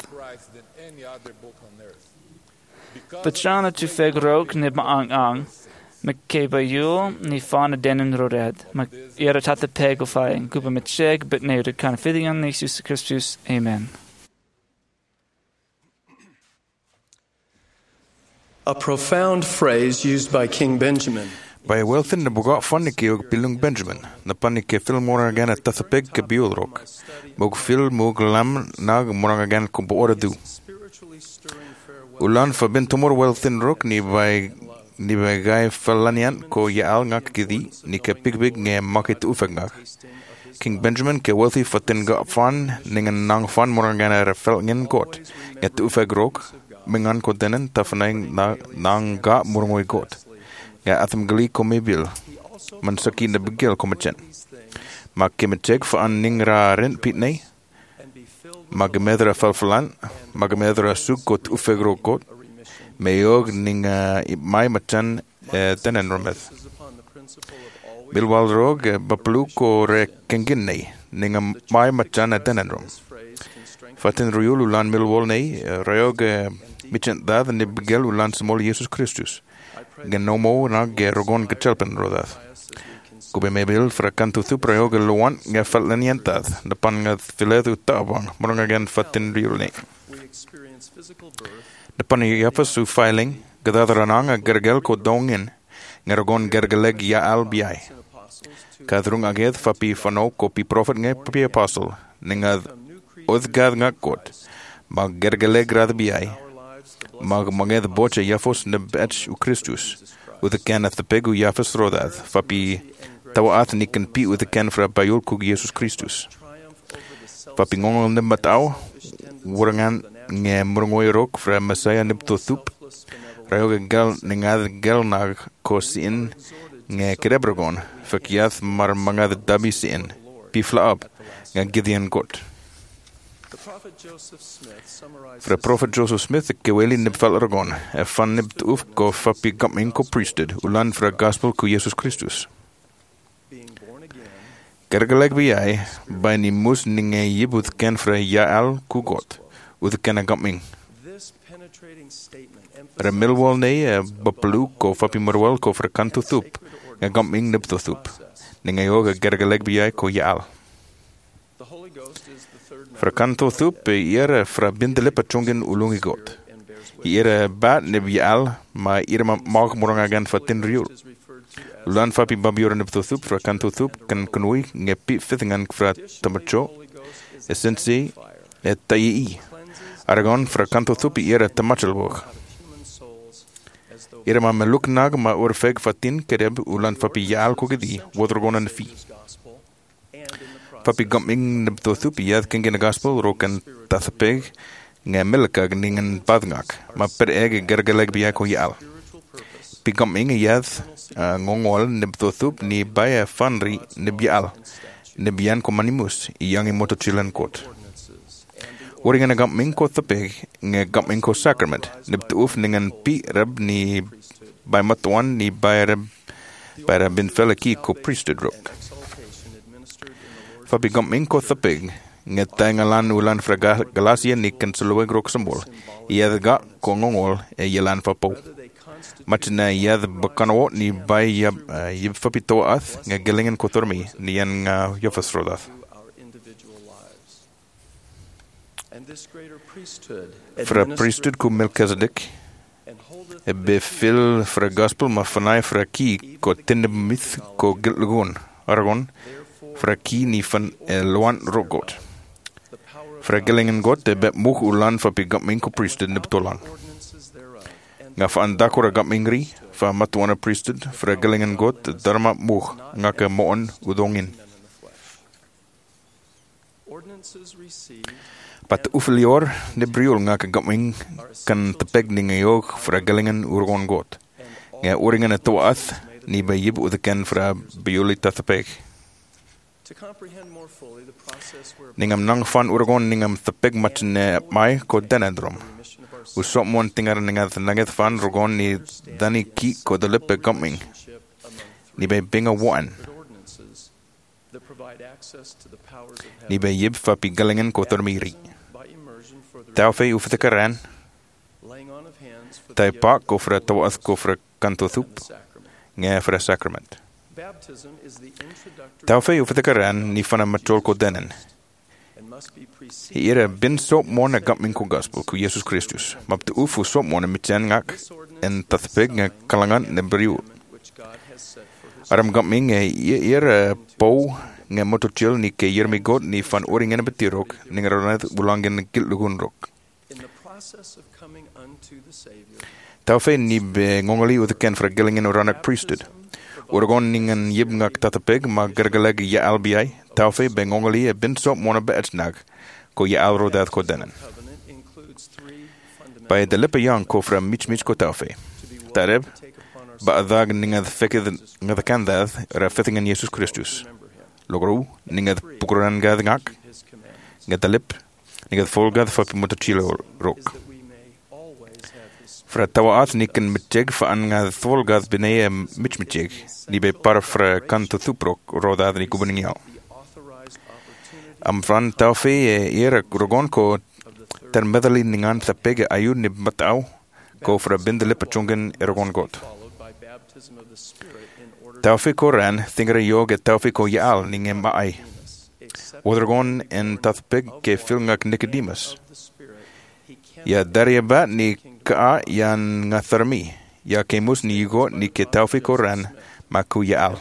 Bachana Tufeg Rok, Nibang Ang. McCabayul, ni fan denen rored. Mac irritate pegofying. Guba mitcheg, but ne reconfidian Jesus Christus. Amen. A profound phrase used by King Benjamin. By wealthin na buga fanike og pilung Benjamin. Na panike film morang again at tathapeg ke biolrok. Mog film mog lam nag morang again kumpo ora du. Ulan fa ben tomor wealthin rock ni by ni by guy falanian ko yaal ngak kidi ni ke pigbig nge market ufagnak. King Benjamin ke wealthy fatin ga fan ningen nang fan morang again a refel ngin got. Get ufagrok mengan ko denen tafnaing na nang ga mormoy got. Ja atem gali komebil man saki na begel komachen ma kemeteg fa an ningra rent pitney ma gemedra falfalan ma gemedra sukot ufegro got meog ninga mai machan tenen rometh bilwal rog baplu ko re kenginei ninga mai machan tenen rom fatin ruyul ulan milwol nei rayog michen dad ne begel ulan smol Jesus Christus gen no mo na ge rogon ke chelpen rodat kube mebil fra kantu tu prayo ge loan ge falanientad de pan ge filetu tabang moronga gen fatin riulne de pan yapas su filing gadarananga gergel ko dongen ngerogon gergeleg ya albiai kadrung aged fapi fano ko pi prophet nge pi apostle ninga odgad ngakot mag gergeleg radbiai mag maged boche yafos ne batch u Christus with the can at the pegu yafos rodad fapi tawaat ni kan pi with the can fra bayul ku Jesus Christus fapi ngongol ne matao wurangan nge murngoy rok fra Messiah ne ptothup rayo gal ningad gal nag kosin nge kerebrogon fakiath mar mangad dabi sin pi flab nge Gideon got Fra prophet Joseph Smith ke weli nib falragon e fan nib uf ko fapi gamin ko priesthood ulan fra gospel ku Jesus Christus Gergeleg bi ai by ni mus ninge yibut ken fra yaal ku got with ken gamin Ra milwal nei baplu ko fapi marwal ko fra kantu thup e gamin nib to thup ninge yoga gergeleg bi ai ko yaal Fra kanto thup iere fra bindelepa chongin ulungi got. Iere bat nebial ma iere mag moranga gan fatin riul. Ulan fapi babiora nebto thup fra kanto thup kan kanui nge pi fithingan fra tamacho essensi et tayi. Aragon fra kanto thup iere tamachelbog. Iere ma meluk nag ma urfeg fatin kereb ulan fapi yaal kogedi wodrogonan fi. Papi gamping nebto thup yad kengen gospel roken tathapeg nge milka ningen badngak ma per ege gergeleg biya ko yal pi gamping yad ngongol nebto thup ni baya fanri nebyal nebyan ko manimus yang imoto chilen kot woringen gamping ko thapeg nge gamping ko sacrament nebto uf ningen pi rab ni by matwan ni by rab para bin felaki ko priesthood rok Fabi gamping ko thapig nget tangalan ulan fra Galacia ni kan suluweg rok sambol iad ga ko ngongol e yelan fa po matna iad bakano ni bay yab yib fapi toath nge gelingen ko tormi ni yan nga yofas rodath fra priesthood ko Melchizedek e be fil fra gospel ma fanai fra ki ko tindemith ko gilgun aragon Fra ki ni van loan rogot. Fra gelingen got de bet mug ulan fa pi gamping ko priesthood ne betolang. Nga fa andakora gampingri fa matwana priesthood fra gelingen got dharma mug nga ke moon udongin. Pat ufelior ne briol nga kagaming kan tepeg ni ngayog fra galingan urgon got. Nga uringan at tuwath ni bayib udakan fra bioli tatapeg. Ningam nang fan urgon ningam tepeg matne mai ko denadrom. Usop mon tingar ningat naget fan urgon ni dani ki ko delepe gaming. Ni bay binga wan. Ni bayib fa pi galingan ko tormiri. Taufe ufetekaran. Tai pak ko fra tawath ko fra kanto thup. Nga fra sacrament. Taufe ufetekaran ni fana matol ko denen. Hiera bin sop mona gamping ko gospel ko Jesus Christus. Mapte ufu sop mona mitjan ngak en tathpeg nga kalangan ne beriu. Aram gamping nga hiera pou nga motochil ni ke yermi god ni fan oringen betirok ni ngaronat bulangen kildugun rok. Taufe ni be ngongoli uthken fra gilingen oranak priesthood. Orgon ningen yib ngak tatapeg ma gargaleg ya albi. Taufe be ngongoli e bin sop mona be etsnag ko ya alro dat ko denen. By the lippe yang ko fra mich mich ko taufe. Tareb ba adag ninga feked ngadakandath ra fethingen Jesus Christus. Logru ningad pukuran gad ngak ngadalip ningad folgad fa pimotochilo rok fra tawaat niken mitjeg fa an ngad folgad beneye mitchmitjeg ni be par fra kanto thuprok rodad ni kubeningiao am fran taufe era rogon ko termedali ningan thapege ayun ni matau ko fra bindelip chungen erogon got Taufe koran thingere yoga taufe ko yaal ninge maai. Wadragon en tathpeg ke filngak Nicodemus. Ya daria ba ni ka yan ngatharmi. Ya kemus ni yugo ni ke taufe koran maku yaal.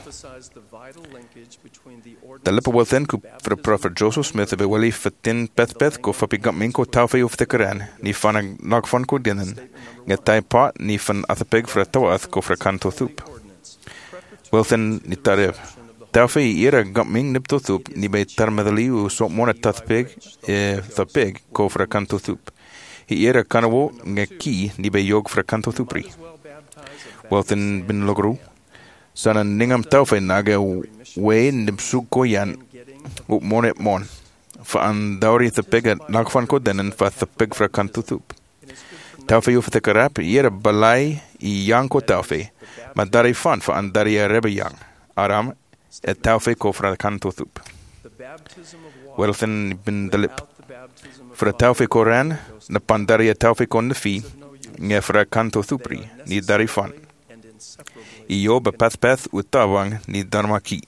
Dalipa wathen ku fra prophet Joseph Smith be wali fatin pethpeth ko fapigaming ko taufe of the Koran ni fanag nagfan ko dinan. Ngatai pa ni fan athpeg fra tawath ko fra kanto thup. Wilson ni taref. Taufe era gamping nipto thup ni bay tarmadali u so mona tathpeg e thapeg ko fra kanto thup. Hi era kanawo nga ki ni bay yog fra kanto thupri. Wilson bin logru. Sana ningam taufe naga we nipsu ko yan u monet mon. Fa an dauri thapeg nagfan ko denen fa thapeg fra kanto thup. Taufe uf the karap era balai i yanko taufe. Madari fan fa andari rebe yang. Aram et taufe ko fra kanto thup. Welthen bin dalip. Fra taufe koran na pandari taufe kon fi nge fra kanto thupri ni dari fan. Iyo ba path path utawang ni dharma ki.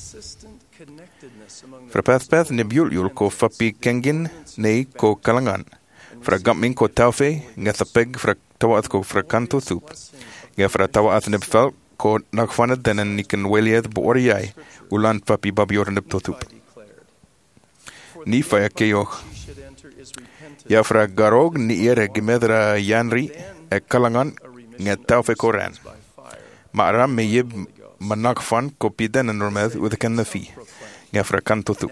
Fra path path ni biul yul ko fapi kengin nei ko kalangan. Fra gamping ko taufe nge thapeg fra tawat ko fra kanto thup. Nge fra tawaat nib fel ko nagfanad denen niken weliad booriai ulan papi babior nib totup. Ni faya keyoch. Ya fra garog ni ere gemedra yanri e kalangan nge taufe koran. Maaram me yib managfan ko piden normed udken na fi. Nge fra kanto thup.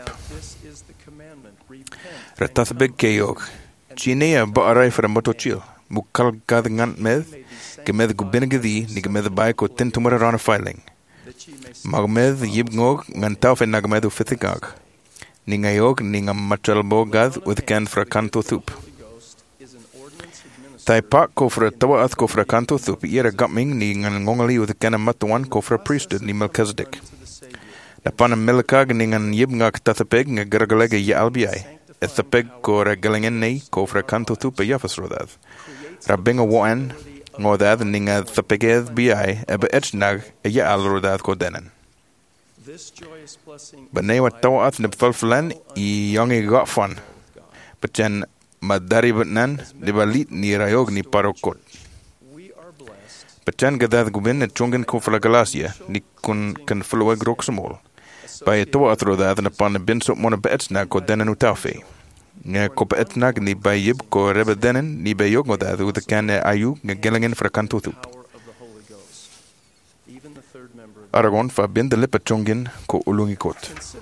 Retathbeg keyoch. Chinea baaray fra motochil. Mukal gadngan med. Gemed gubinigadi ni gemed bay ko tintumara rana filing. Magmed yib ngog ngan taufe nagmed ufithigag. Ni ngayog ni ngam machalbo gad udken fra kanto thup. Tai pak ko fra tawaat ko fra kanto thup ira gamping ni ngan ngongali udken matuan ko fra priesthood ni Melchizedek. Napan melkag ni ngan yib ngak tathapeg nga gargalega ya albiai. Ethapeg ko regalingen nei ko fra kanto thup yafas rodad. Rabinga waan ngodad ninga thapeged bi ebe etnag ya alrodad ko denen. Benay wat tawaat nib falflan i yangi gafan. Betjen madari betnan dibalit ni rayog ni parokot. Betjen gadad gubin et chungen ko fra galasia ni kun kan fluwag roxamol. By tawaat rodad na pan bin so mona beetnag ko denen utafe. Nga ko beetnag ni by yib ko rebe denen ni by yog ngodad udkan ayu nga gelingen fra kanto thup. Aragon fa binda lipa chongin ko ulungi kot.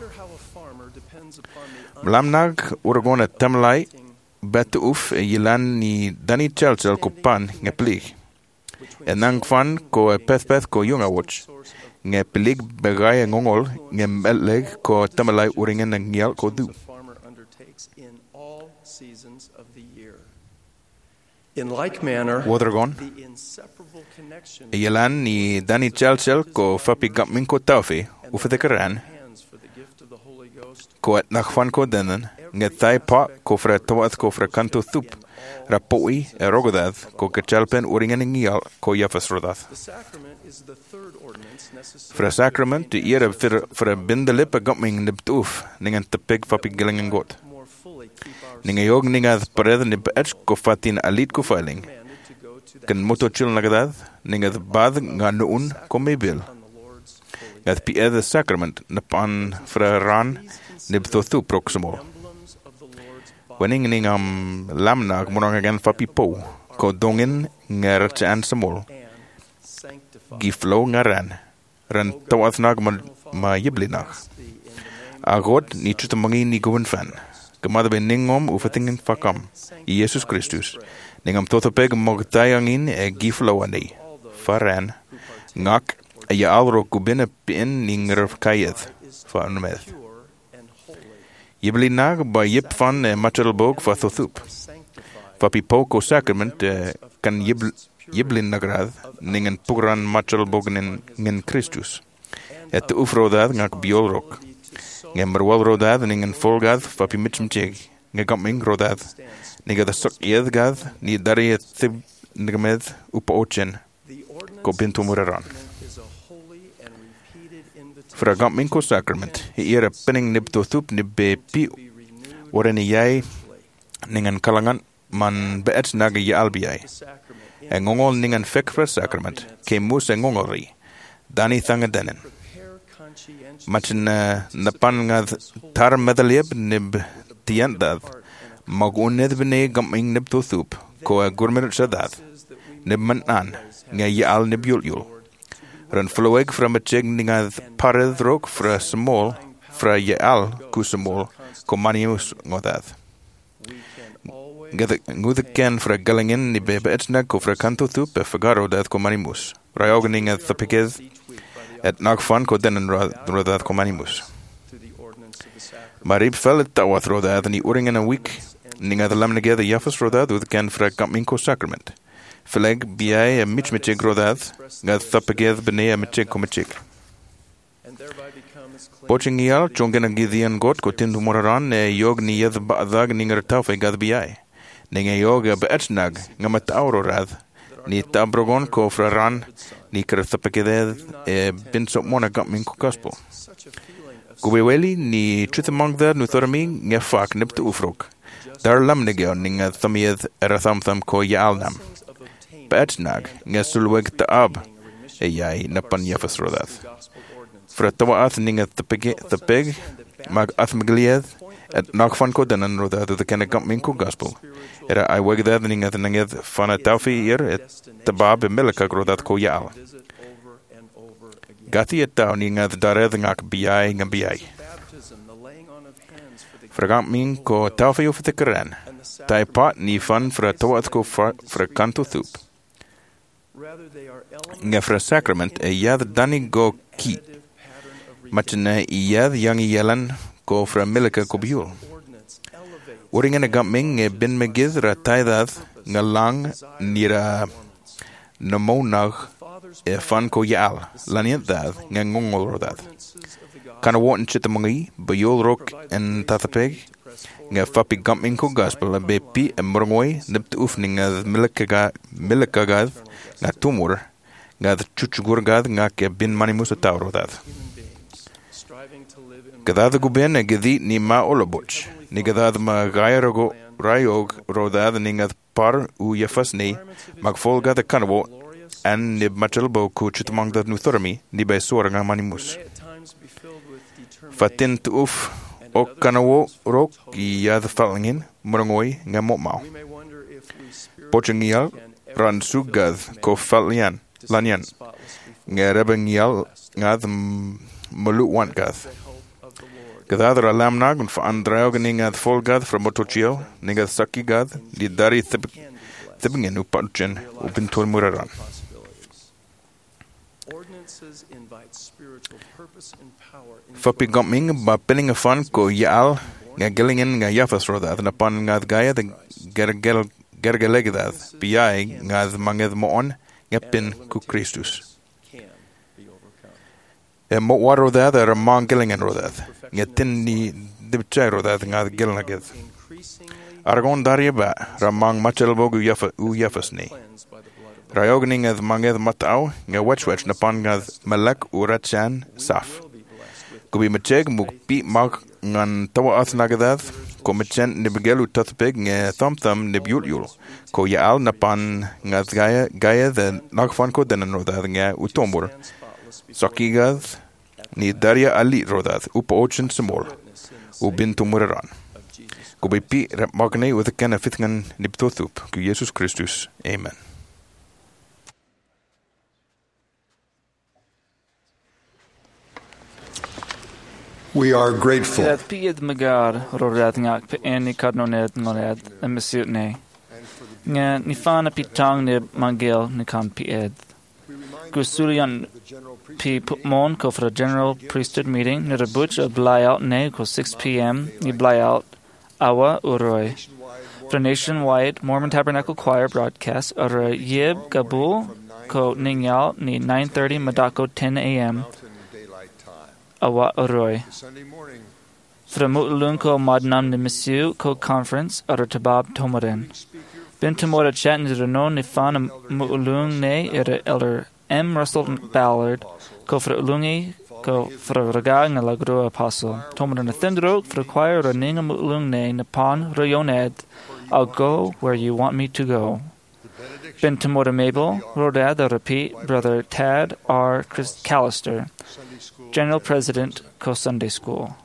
Mlamnag Aragon at Tamlai bet uf yilan ni Dani Chelsel ko pan ngeplig. Enang fan ko pethpeth ko yunga watch. Nge pelig begay ngongol nge meleg ko Tamlai uringen ng ngial ko du. In like manner, Watergon Yilan ni Dani Chelsel ko fapi gammin ko taufi ufetekaran ko at nakfan ko denen nge tai pa ko fra tawat ko fra kanto thup rapoi e rogodad ko kachalpen uringen ngial ko yafas rodad. Fra sacrament de era fra bindelip a gammin nibtuf ningen tepig fapi gilingen got. Ninga yog ninga pared ni beach ko fatin alit ko filing. Kan moto chill nagadad ninga bad nga noon ko mebil. Gat pi the sacrament napan fra ran nibto thu proximal. Wening ningam lamna monong again fapi po ko dongin nger chan samol. Giflo ngaran ran tawat nag ma yiblinag. Agot ni chutamangi ni gowen fan. Gemada ben ningom ufatingen fakam Jesus Christus ningam totopeg mogtayangin e giflo ani faran ngak e alro kubine pin ninger kayeth van med Yibli nag ba yip van e machelbog va thothup Papi poko sacrament kan yibli nagrad ningen pugran machelbog nin Christus et ufrodad ngak biolrok Nge merwal rodad ningen volgad fapi mitchmcheg nge gamming rodad nige the sok yedgad ni dari thib ngemed upa ochen ko bintu muraran fra gamming ko sacrament hi era pinning nibto thup nibbe pi oreni yai ningen kalangan man beet naga ya albiai e ngongol ningen fek fra sacrament ke mus e ngongori dani thangadenen Machin napan nga tar medalib nib tiandad maguned bene gaming nib to thup ko gurmer sadad nib manan nga yal nib yul yul ran floweg from a cheg ninga pared rok fra small fra yal ku small ko manius ngodad gada ngud ken fra galingen ni bebe etna ko fra kanto thup e fagaro dad ko manimus rayogening at the pigez et nagfan ko denen rodad ko manimus. Marib fel et tawat rodad ni uringen a week ninga the lamnege the yafas rodad ud ken fra gamin ko sacrament. Fleg biai a michmichig rodad gad thapageth bene a michig ko michig. Poching yal chongen a gidian got ko tindu moraran ne yog ni yed ba'dag ninger taufe gad biai. Ninga yog a beetnag ngamat aurorad ni tabrogon ko fra ran ni kerthapageth e binso mona gamin ko gospel. Gubeweli ni trithemang da nuthorami nge fak nip to ufrok. Dar lamnege ninga thamieth eratham tham ko yaalnam. Beetnag nge sulweg ta ab e yai napan yafas rodath. Fra tawaath ninga thapeg mag athmaglieth et nagfan ko danan rodath de kenne gamin ko gospel. Era ai weg da ninga thnangeth fana taufi ir et tabab e melka rodath ko yaal. Gati et tau ninga dared ngak biai ngam biai. Fragant min ko taufi of the Quran. Tai pat ni fan fra tawat ko fra kanto thup. Nga fra sacrament e yad dani go ki. Machina yad yang yelan ko fra milka ko biul. Uringen a gamming e bin megiz ra taidad nga lang nira namonag e fan ko yaal laniet dad nga ngongol rodad. Kana wotan chitamangi bayol rok en tathapeg nga fapi gamming ko gospel be pi e morngoy nipt ufning nga milkaga milkagad nga tumur nga chuchugurgad nga ke bin manimus tawrodad. Gadad guben e gedi ni ma oloboch ni gadad ma gairogo rayog rodad ninga par u yafasni magfolga de kanwo en nib machelbo ku chutmang da nuthormi ni be soranga manimus. Fatin uf o kanawo rok i yad falingin morngoy nga motmau. Pochingial ran sugad ko falian lanyan nga rebeng yal ngad malu want gath gadadra lam nag un fa andraogening ad folgad from motochio ninga saki gad di dari tibingen upatchen ubin tolmuraran Fapi goming ba pinning a fun ko yal nga gilingen nga yafas roda na pan nga gaya the gergel gergelegdad pi nga manged moon nga pin ku Christus e mo waro da der mang gilingen roda nga tin ni dibcha roda nga gilnaged argon dariba ramang machel bogu yafa u yafas ni Rayogning ad manged matau nga wetwetch na pan nga malak urachan saf Kubi macheg mug pi mag ngan tawa as nagadad ko machen ne begelu tatpeg nge thom thom ne byul ko yaal na pan nga gaya gaya the nagfan ko den no da nga utombur sakigad ni daria ali rodad upo ochen smol u bin tumuran kubi pi magne with ken afitngan nibtothup ku Jesus Christus amen We are grateful. That pied magar rorat ngak pe eni kadnonet ngonet emisiut ne. Nga ni fana pitang ne mangel ni kan pied. Gusulian pi putmon ko for a general priesthood meeting ne rebuch a blyout ne ko six p.m. ni blyout awa uroi. For nationwide Mormon Tabernacle Choir broadcast ara yib gabul ko ningyal ni nine thirty madako ten a.m. Awa Oroy. Fra Mutlun ko Madnam ni Misiu ko conference ara tabab Tomoren. Bin Tomora chat ni reno ni fan Mutlun ne era elder M. Russell Ballard ko fra Ulungi ko fra Raga nga lagro apostle. Tomoren athindro fra choir ra ninga Mutlun ne napan rayoned. I'll go where you want me to go. Bin Tomora Mabel, Rodad a repeat, Brother Tad R. Callister. General President, Co Sunday School.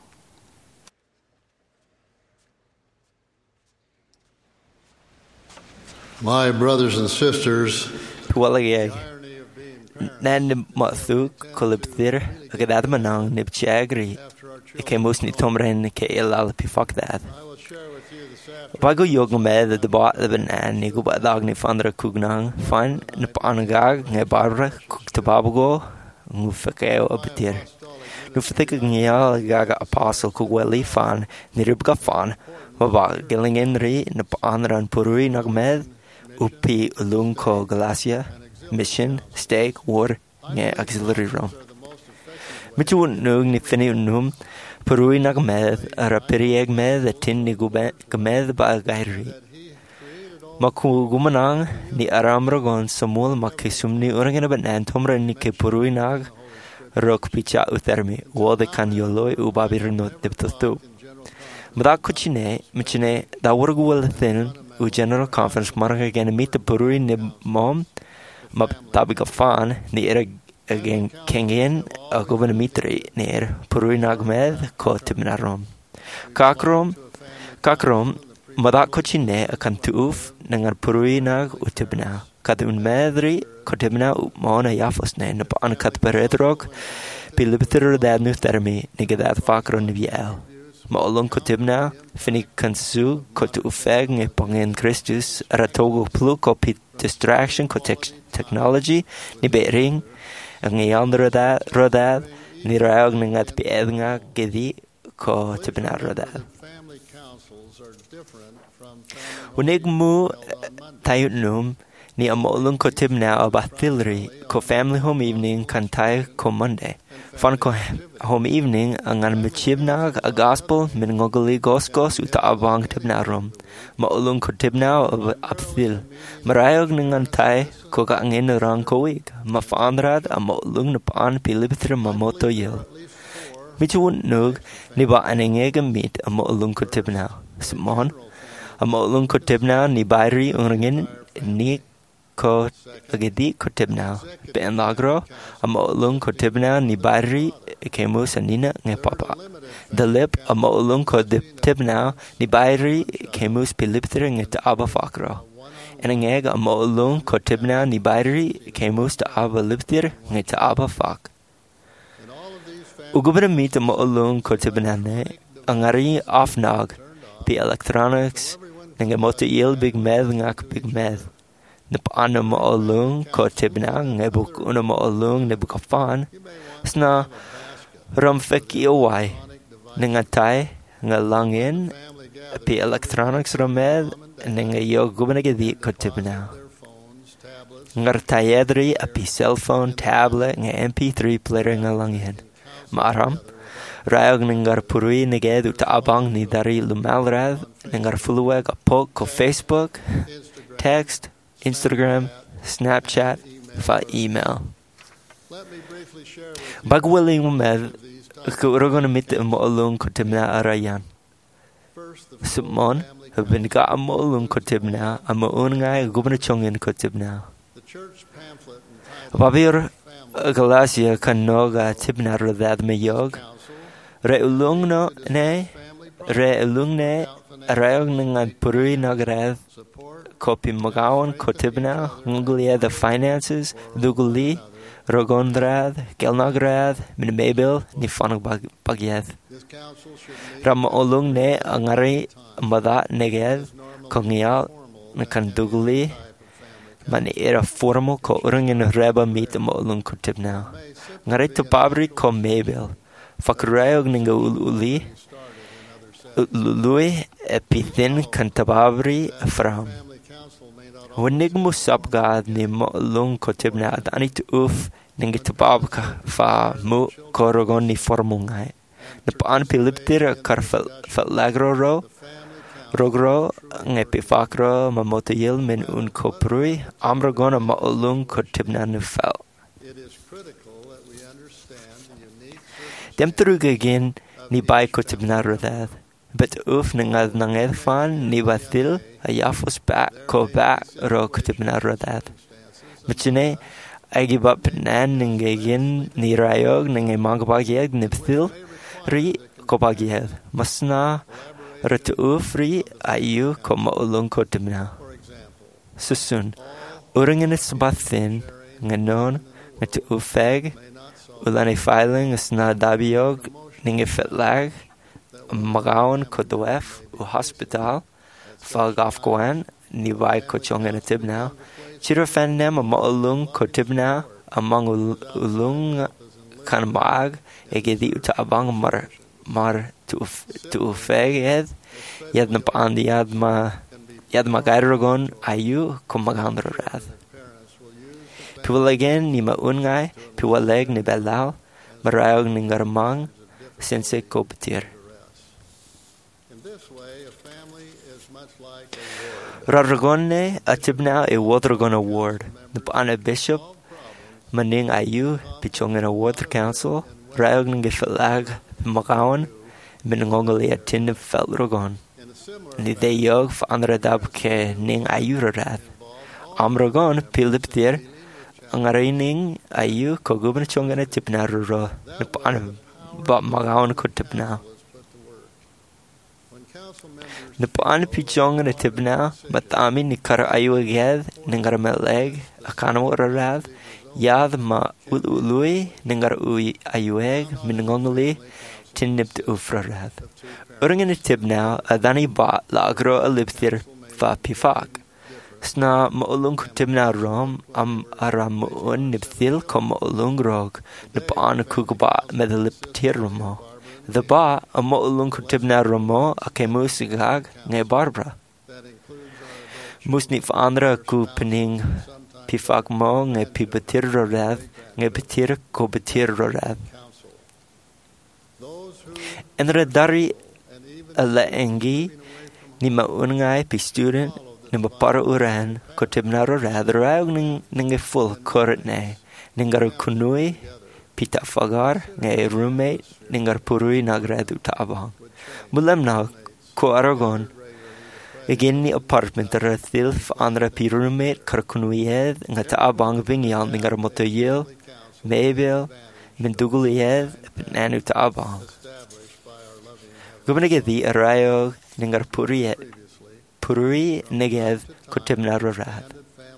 My brothers and sisters, Tualageg. Nan mathu kolibthir, agad manang nib chagri. Ike most ni tomren ke ilal pifak that. Pago yog med the bot the banan ni go badag ni fandra kugnang fan npanagag nge barbara kuk tabago ngufakeo abetir. Nu fatika ngial gaga apostle kugweli fan niribga fan baba gilingen ri npanran purui nagmed upi ulung ko galacia mission stake war nge auxiliary room. Michu nung ni fini num purui nagmed ara perieg med the tin ni gube gamed ba gairi. Maku gumanang ni aramragon samul makisumni urangena banan tomra ni ke purui nag rok picha uthermi wode kan yoloi ubabir not diptostu. Mada kuchine michine da warguwal thin u general conference marang again meet the purui ni mom map tabiga fan ni era again kengen a governor mitri near purui nagmed ko tibnarom. Kakrom kakrom Mada kuchine akan tuuf nangar purui nag utibna. Kadun medri kotibna upmona yafosne napan kat peredrog pilibtir dad nuthermi nigadat fakro nibiel. Maolong kotibna fini kansu kotu ufeg nge pongen Christus ratogo plu kopi distraction ko technology ni bering ang yan rodad rodad ni raog nangat piednga gedi ko tibna rodad. Unig mu tayunum ni amolung ko tibna abathilri ko family home evening kan tay ko Monday. Fan ko home evening angan michibna a gospel min ngogali goskos uta abang tibna rom. Maulung ko tibna abthil. Marayog ningan tay ko ka angin rang ko wig. Mafandrad amolung napan pilibitra mamoto yil. Michuun nug ni ba anengegam meet amolung ko tibna. Simon Amolung ko tibna ni bayri ungringin ni ko agedi ko tibna. Ben lagro amolung ko tibna ni bayri kemu sanina nge papa. The lip amolung ko tibna ni bayri kemu piliptir nge ta aba fakro. En ang ega mo ulung ko tibna ni bairi ke musta aba liptir nge ta aba fak. Ugubra mita mo ulung ko tibna ne angari afnog pi electronics nge moto il big med ngak big med. Nip ano mo ulung ko tibna nge buk una mo ulung ne bukafan sna ram feki awai nga tai nga langin pi electronics ramed nga yo gubna ge di ko tibna. Ngar tayedri api cell phone tablet nga M P three player nga langin. Maram rayog ngar purui nge du taabang ni dari lumalrad ngar fuluweg apok ko Facebook, text, Instagram, Snapchat, fa email. Bagwilling med ko rogon mit mo ulung ko tibna arayan. Sumon bin ga mo ulung ko tibna am ungai gubna chongin ko tibna. Babir galasia kanoga tibna radad me yog. Re ulung no ne re ulung ne rayog ngan puri nagrad kopi magawan ko tibna nguglia the finances duguli rogondrad gelnagrad min mabel ni fanag bagyad ram olung ne angari mada neged kongial kan duguli man era formal ko urangin reba mit mo olung ko tibna ngari to pabri ko mabel fakrayog ninga uli lui epithin kan tababri from Wanig mo sabgad ni mo lung ko tibna at anit uf ningi tabab ka fa mo korogon ni formungay. Napaan piliptir kar fel lagro ro rogro ngepi fakro mamotoyil min un ko prui amragon mo lung ko tibna ni fel. Dem trugagin ni bay ko tibna rodad. Bet uf nangad nanged fan ni batil ayafos ba ko ba ro kutibna rodad. Machine agibap nan nangagin ni rayog nangay magbagyag ni batil ri ko bagyag. Masna ratu uf ri ayu ko maulung ko tibna. Susun urangin isbathin nganon ngatu ufeg ulanay filing isna dabiyog ningi fitlag magawan ko doef u hospital falgaf koan ni vai ko chongan tibna chira fan nem ma ulung ko tibna among ulung kan mag egedi uta abang mar mar tu tu feged yad na pandi yad ma yad ma gairogon ayu ko magandro rad piwalagen ni ma ungai piwaleg ni belal marayog ni ngarmang sense ko petir Raragone atibna e Watergon Award. Napana Bishop Maning Ayu Pichongan Water Council Rayog ng Gifalag Makawan Minangongali Atin Felrogon. Ni de yog fa anradab ke ning Ayu rad. Amragon Piliptir ang arining Ayu ko guban chongan atibna ro. Napana ba Makawan ko tibna. Napaan pichong na tibna matami ni kar ayu agad ningar meleg akanamo rarad yad ma ulului ningar ui ayueg minangongli tinnipt ufrarad. Uringin tibna adani ba lagro aliptir fa pifak. Sna maulung tibna rom am aram un nipthil ko maulung rog napaan kugba medaliptir romo. The ba a mo'ulung kutibna romo a ke musigag nge Barbara. Musni fandra ku pening pifak mo nge pibatir rorad nge betir ko betir rorad. Enra dari ala engi ni maunngay pi student ni mapara uran kutibna rorad rayog ning nge full korat ne ningaru kunui pita fagar nge roommate ningar purui nagradu taabang. Mulam na ko aragon again ni apartment rathil andra pi roommate karkunuyed nga taabang bingyal ningar motoyel mebel minduguliyed nanu taabang. Gubnagedi arayo ningar puruyed purui negev kutibna rorad.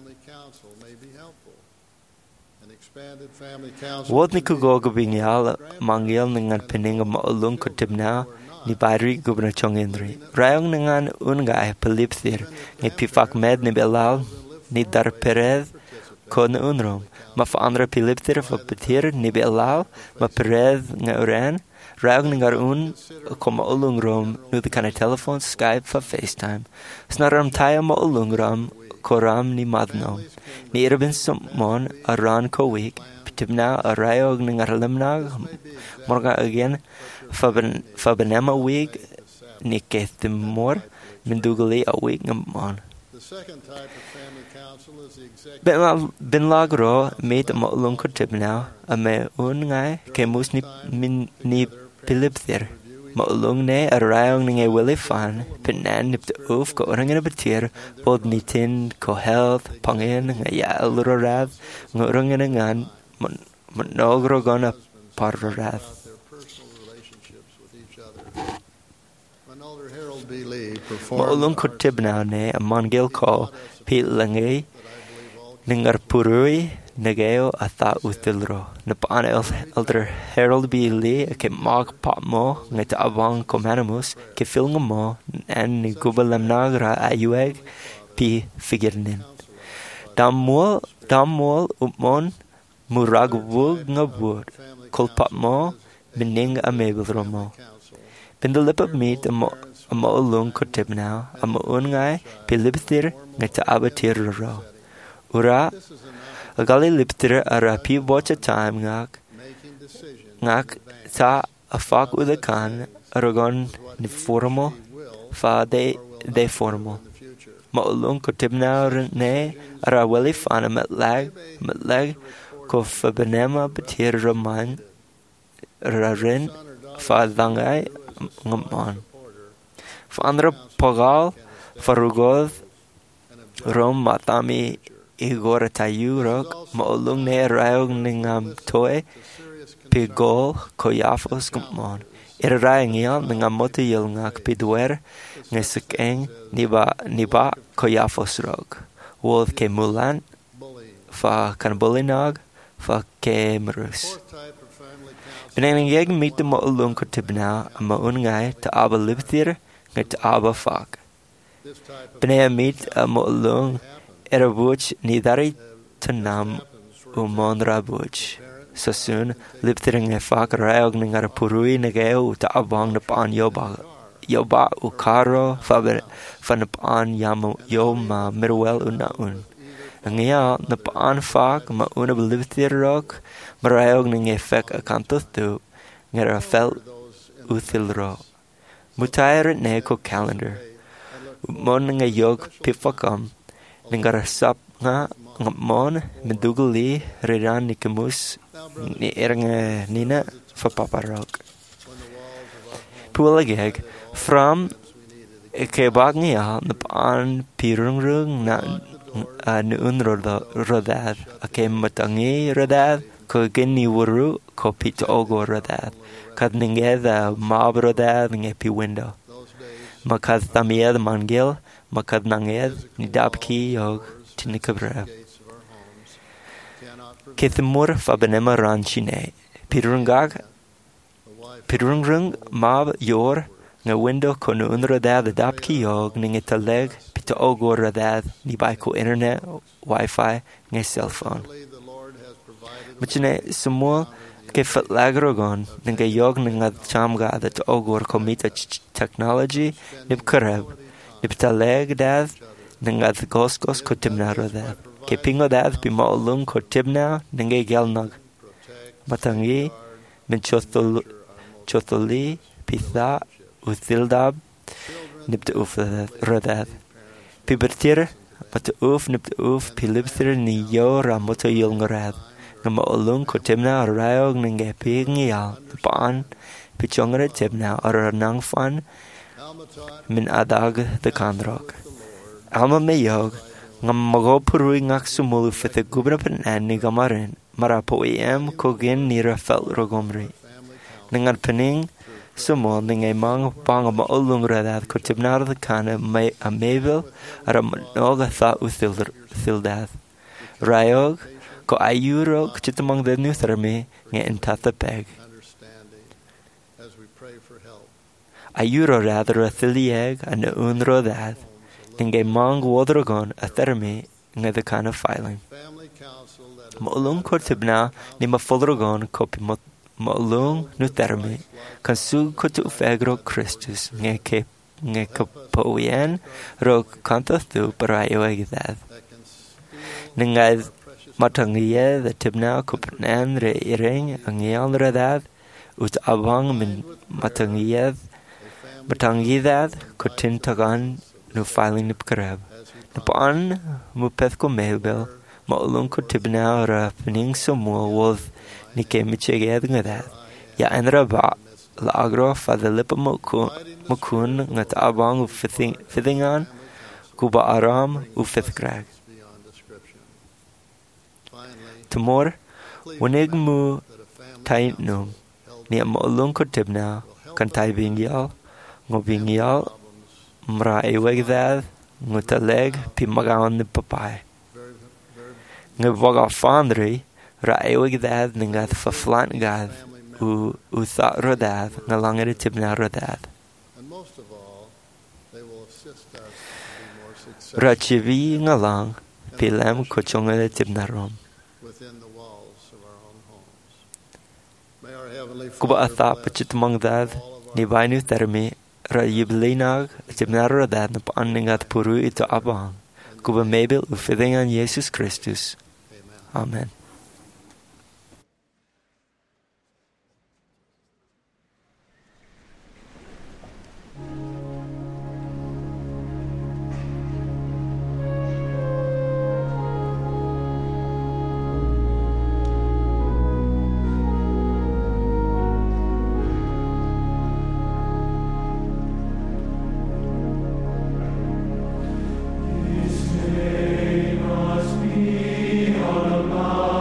Wod ni kugogo bingyal mangyal nangan peninga maulung kutibna ni bari gubna chongindri. Rayong nangan ungay palipthir ni pifak med ni belal ni dar perez kon unrom. Ma fa andra pilipthir fa petir ni belal ma perez nga uran. Rayong nangar un ko maulung rom nu the kind of telephone, Skype fa FaceTime. Snaram taya maulung rom koram ni madno. Ni irabin sumon aran ko week. Tibna a rayog ng arlimnag morga again faben fabenema wig ni kethmor mindugali a wig ngamon ben ben lagro made mo lung ko tibna a me un ngai ke mus ni min ni pilipthir mo lung ne a rayog ng willy fan penan nip uf ko orang na betir bod ni tin ko health pangin ya lurad ngorong ngan Monogro gonna parrath. Maulung kutibna ne a mongil ko pit langi ningar purui negeo a tha utilro. Napan elder Harold B. Lee a ke mag patmo ngeta avang komanamus ke filngamo and ni gubalamnagra ayueg pi figurnin. Damol damol upmon Muragwug nga word, kolpat mo, mining a mabel mo. Bin the lip of meat a mo alung kutib now, a mo ungay, pilipthir, nga ta abatir ro. Ura, a gali liptir a rapi watch a time ngak, ngak ta a fak with a can, a ragon ni formal, fa de de formal. Mo alung kutib now ne, a ra welly fan a met lag, met lag, ko fa benema betir roman rarin fa dangai ngaman fa andra pagal farugod rom matami igor tayurok maulung ne rayog ningam toy pigol koyafos ngaman ir rayang yal ningam motiyel ngak pidwer ngesek niba niba koyafos rog wolf ke mulan fa kanbulinag fa kemerus. Benang yeg meet the maulung kutibna a maungay ta aba libthir nga ta aba fak. Benang meet a maulung erabuch nidari tanam umon rabuch. So soon libthir nga fak rayog nga purui nageo ta abang na paan yoba. Yoba ukaro fa fa na paan yamo yoma mirwel unaun. Nga na paan fak ma una belibthir rock marayog ng efek akantos tu nga rafel uthil ro. Mutayr ne ko calendar. Mon nga yog pifakam nga rasap nga mon medugali riran ni kemus ni erang nina fa paparok. Pualageg from kebag nga na paan pirungrung na Noon rodad, a kem matangi rodad, ko gini wuru, ko pito ogo rodad, kad ningeda mab rodad ng epi window. Makad tamied mangil, makad nanged, ni dabki yog, tinikabreb. Kithimur fa benema ranchine, pirungag, pirungrung mab yor, nga window ko noon rodad dabki yog, ning italeg, to ogor radad ni by ko internet wifi ng cell phone machine sumol ke fat lagrogon ng yog ng chamga that ogor komita technology nib karab nib taleg dad ng goskos ko timna radad ke pingo dad pi maulung ko timna ng gelnog matangi min chotol chotoli pitha uthildab nib to uf radad Pibertir, but the oof nip the oof, pilipthir ni yo ramoto yulngarad. Nama olung ko timna rayog ng ping yal, paan, pichongre timna or nang fan, min adag the kandrog. Alma mayog, ngam mago purui ngak sumulu fit the gubrapan and ni gamarin, marapo em kogin nira felt rogomri. Nangan pening, sumol ning e mang bang ma ulung radad ko tibnar the kana may a mavel ara noga tha uthil thildad rayog ko ayuro chitamang the new thermi nge intata peg ayuro rather a thilieg and unro that ning e mang wodrogon a thermi nge the kind of filing ma ulung ko tibna ni ma fodrogon ko ma ulung nu thermi kan su ko tu fegro Christus nge ke nge kapoyen ro kanta tu para yoegdad ningad matangiye the tibna ko nan re ireng angial redad ut abang min matangiye matangidad ko tintagan nu filing nip karab napan mu peth ko mebel ma ulung ko tibna ra pening sumo woth ni ke micheged ngada ya enra ba la agro fa the lip mokun mokun ngat abang u fithing fithingan kuba aram u fithgrag tomor wenig mu tain num ni ma ulung ko tibna kan tai bingyal ngobingyal mra ewegdad ngutaleg pi magawan ni papai ngawaga fandri ra ewegdad ningat fa flant gad u u tha rodad ngalangere tibna rodad ra chivi ngalang pilam ko chongere tibna rom kuba atha pachit mangdad ni vainu termi ra yiblinag tibna rodad na paningat puru ito abang kuba mebel u fidingan Jesus Christus. Amen. His name must be on a mountain.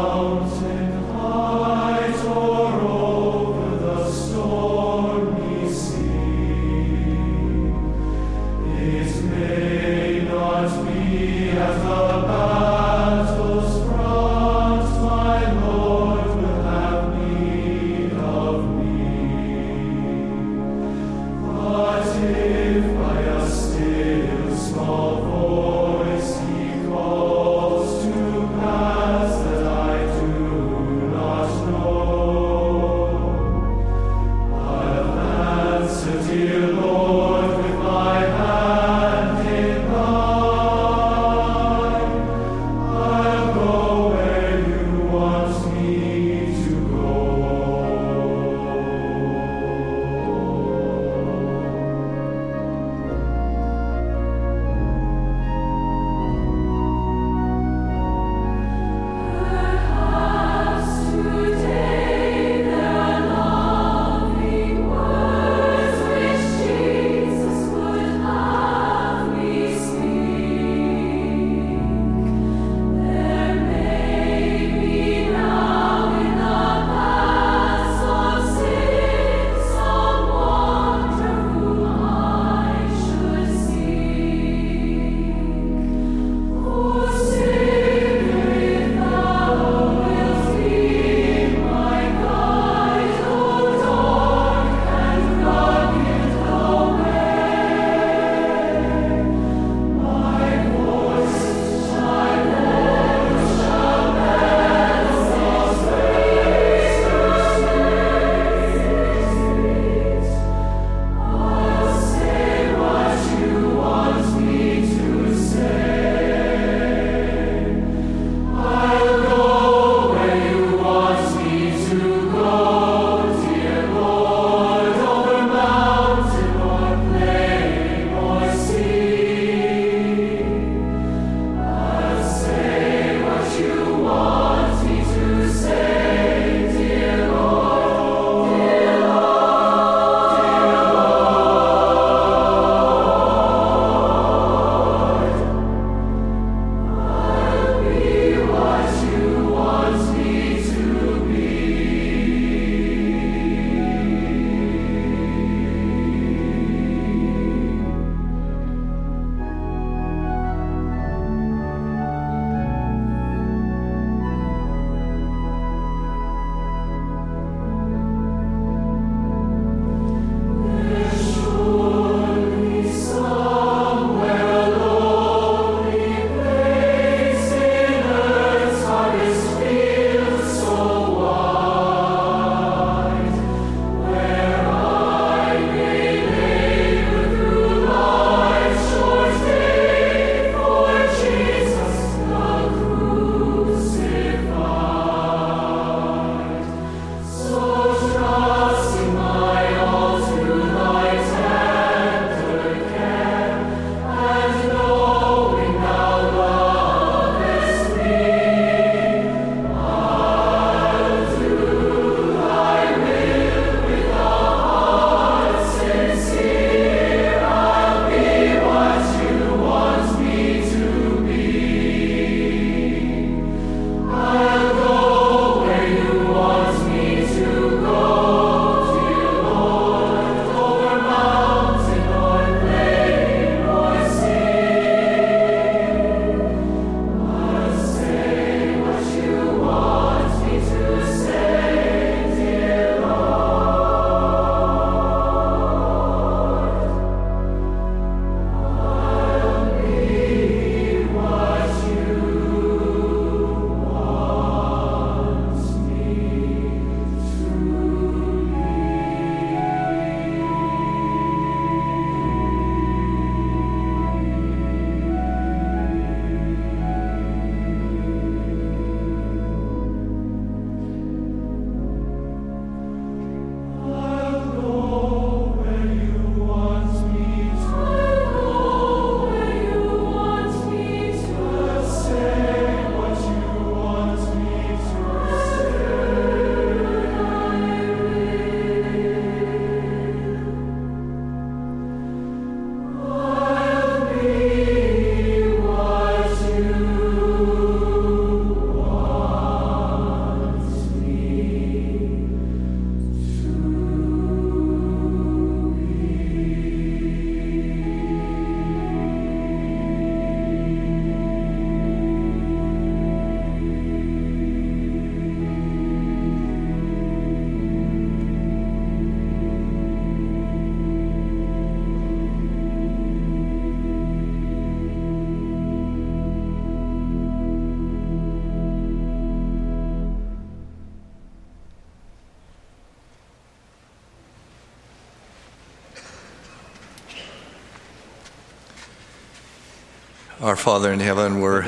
Our Father in heaven, we're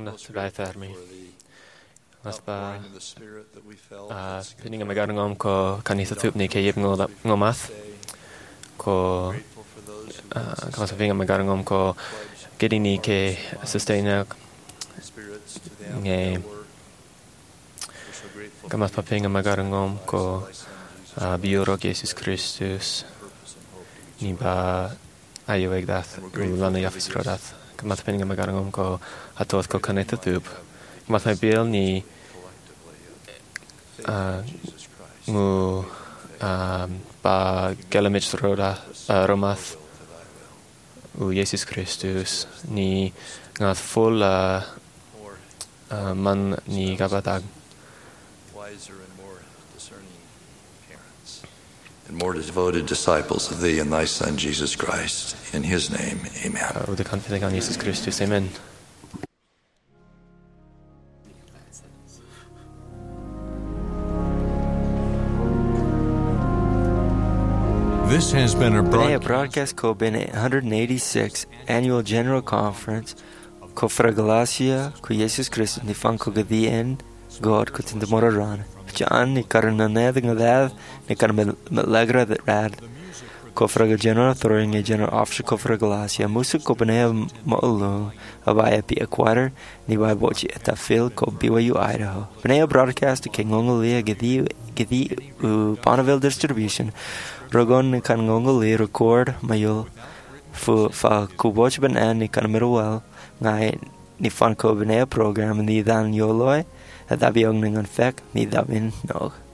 Mas ba pininga magarangom ko kanisa tupni ke yip ngo ngomath ko kamasa pinga magarangom ko gedini ke sustainer nge kamas pa pinga magarangom ko biuro Jesus Christus ni ba ayo egdath lana yafis rodath kamas pinga magarangom ko atot ko kanita tup kamas ma bil ni Uh, ngu um, ba gelamich roda uh, romath u Jesus Christus ni ngath full uh, uh, man ni gabadag and more devoted disciples of thee and thy Son Jesus Christ. In his name, amen. Uh, the confidence on Jesus Christus, amen. This has been a broadcast, broadcast ko bin one hundred eighty-six Annual General Conference ko fragalasia ko Jesus Christus ni fan ko gadien God ko tindamoran John ni karna ned ngalad ni karna melagra that rad ko fraga general throwing a general officer ko fragalasia musu ko bene maulu abaya pi acquire ni wa bochi eta fil ko B Y U Idaho bene broadcast ke ngongolia gadi gadi u Bonneville distribution Rogon kan ngongoli record mayul fu fa kuboch ben an ni kan mirwal ngai ni fan ko bene program ni dan yoloi adabiong ningan fek ni dabin nog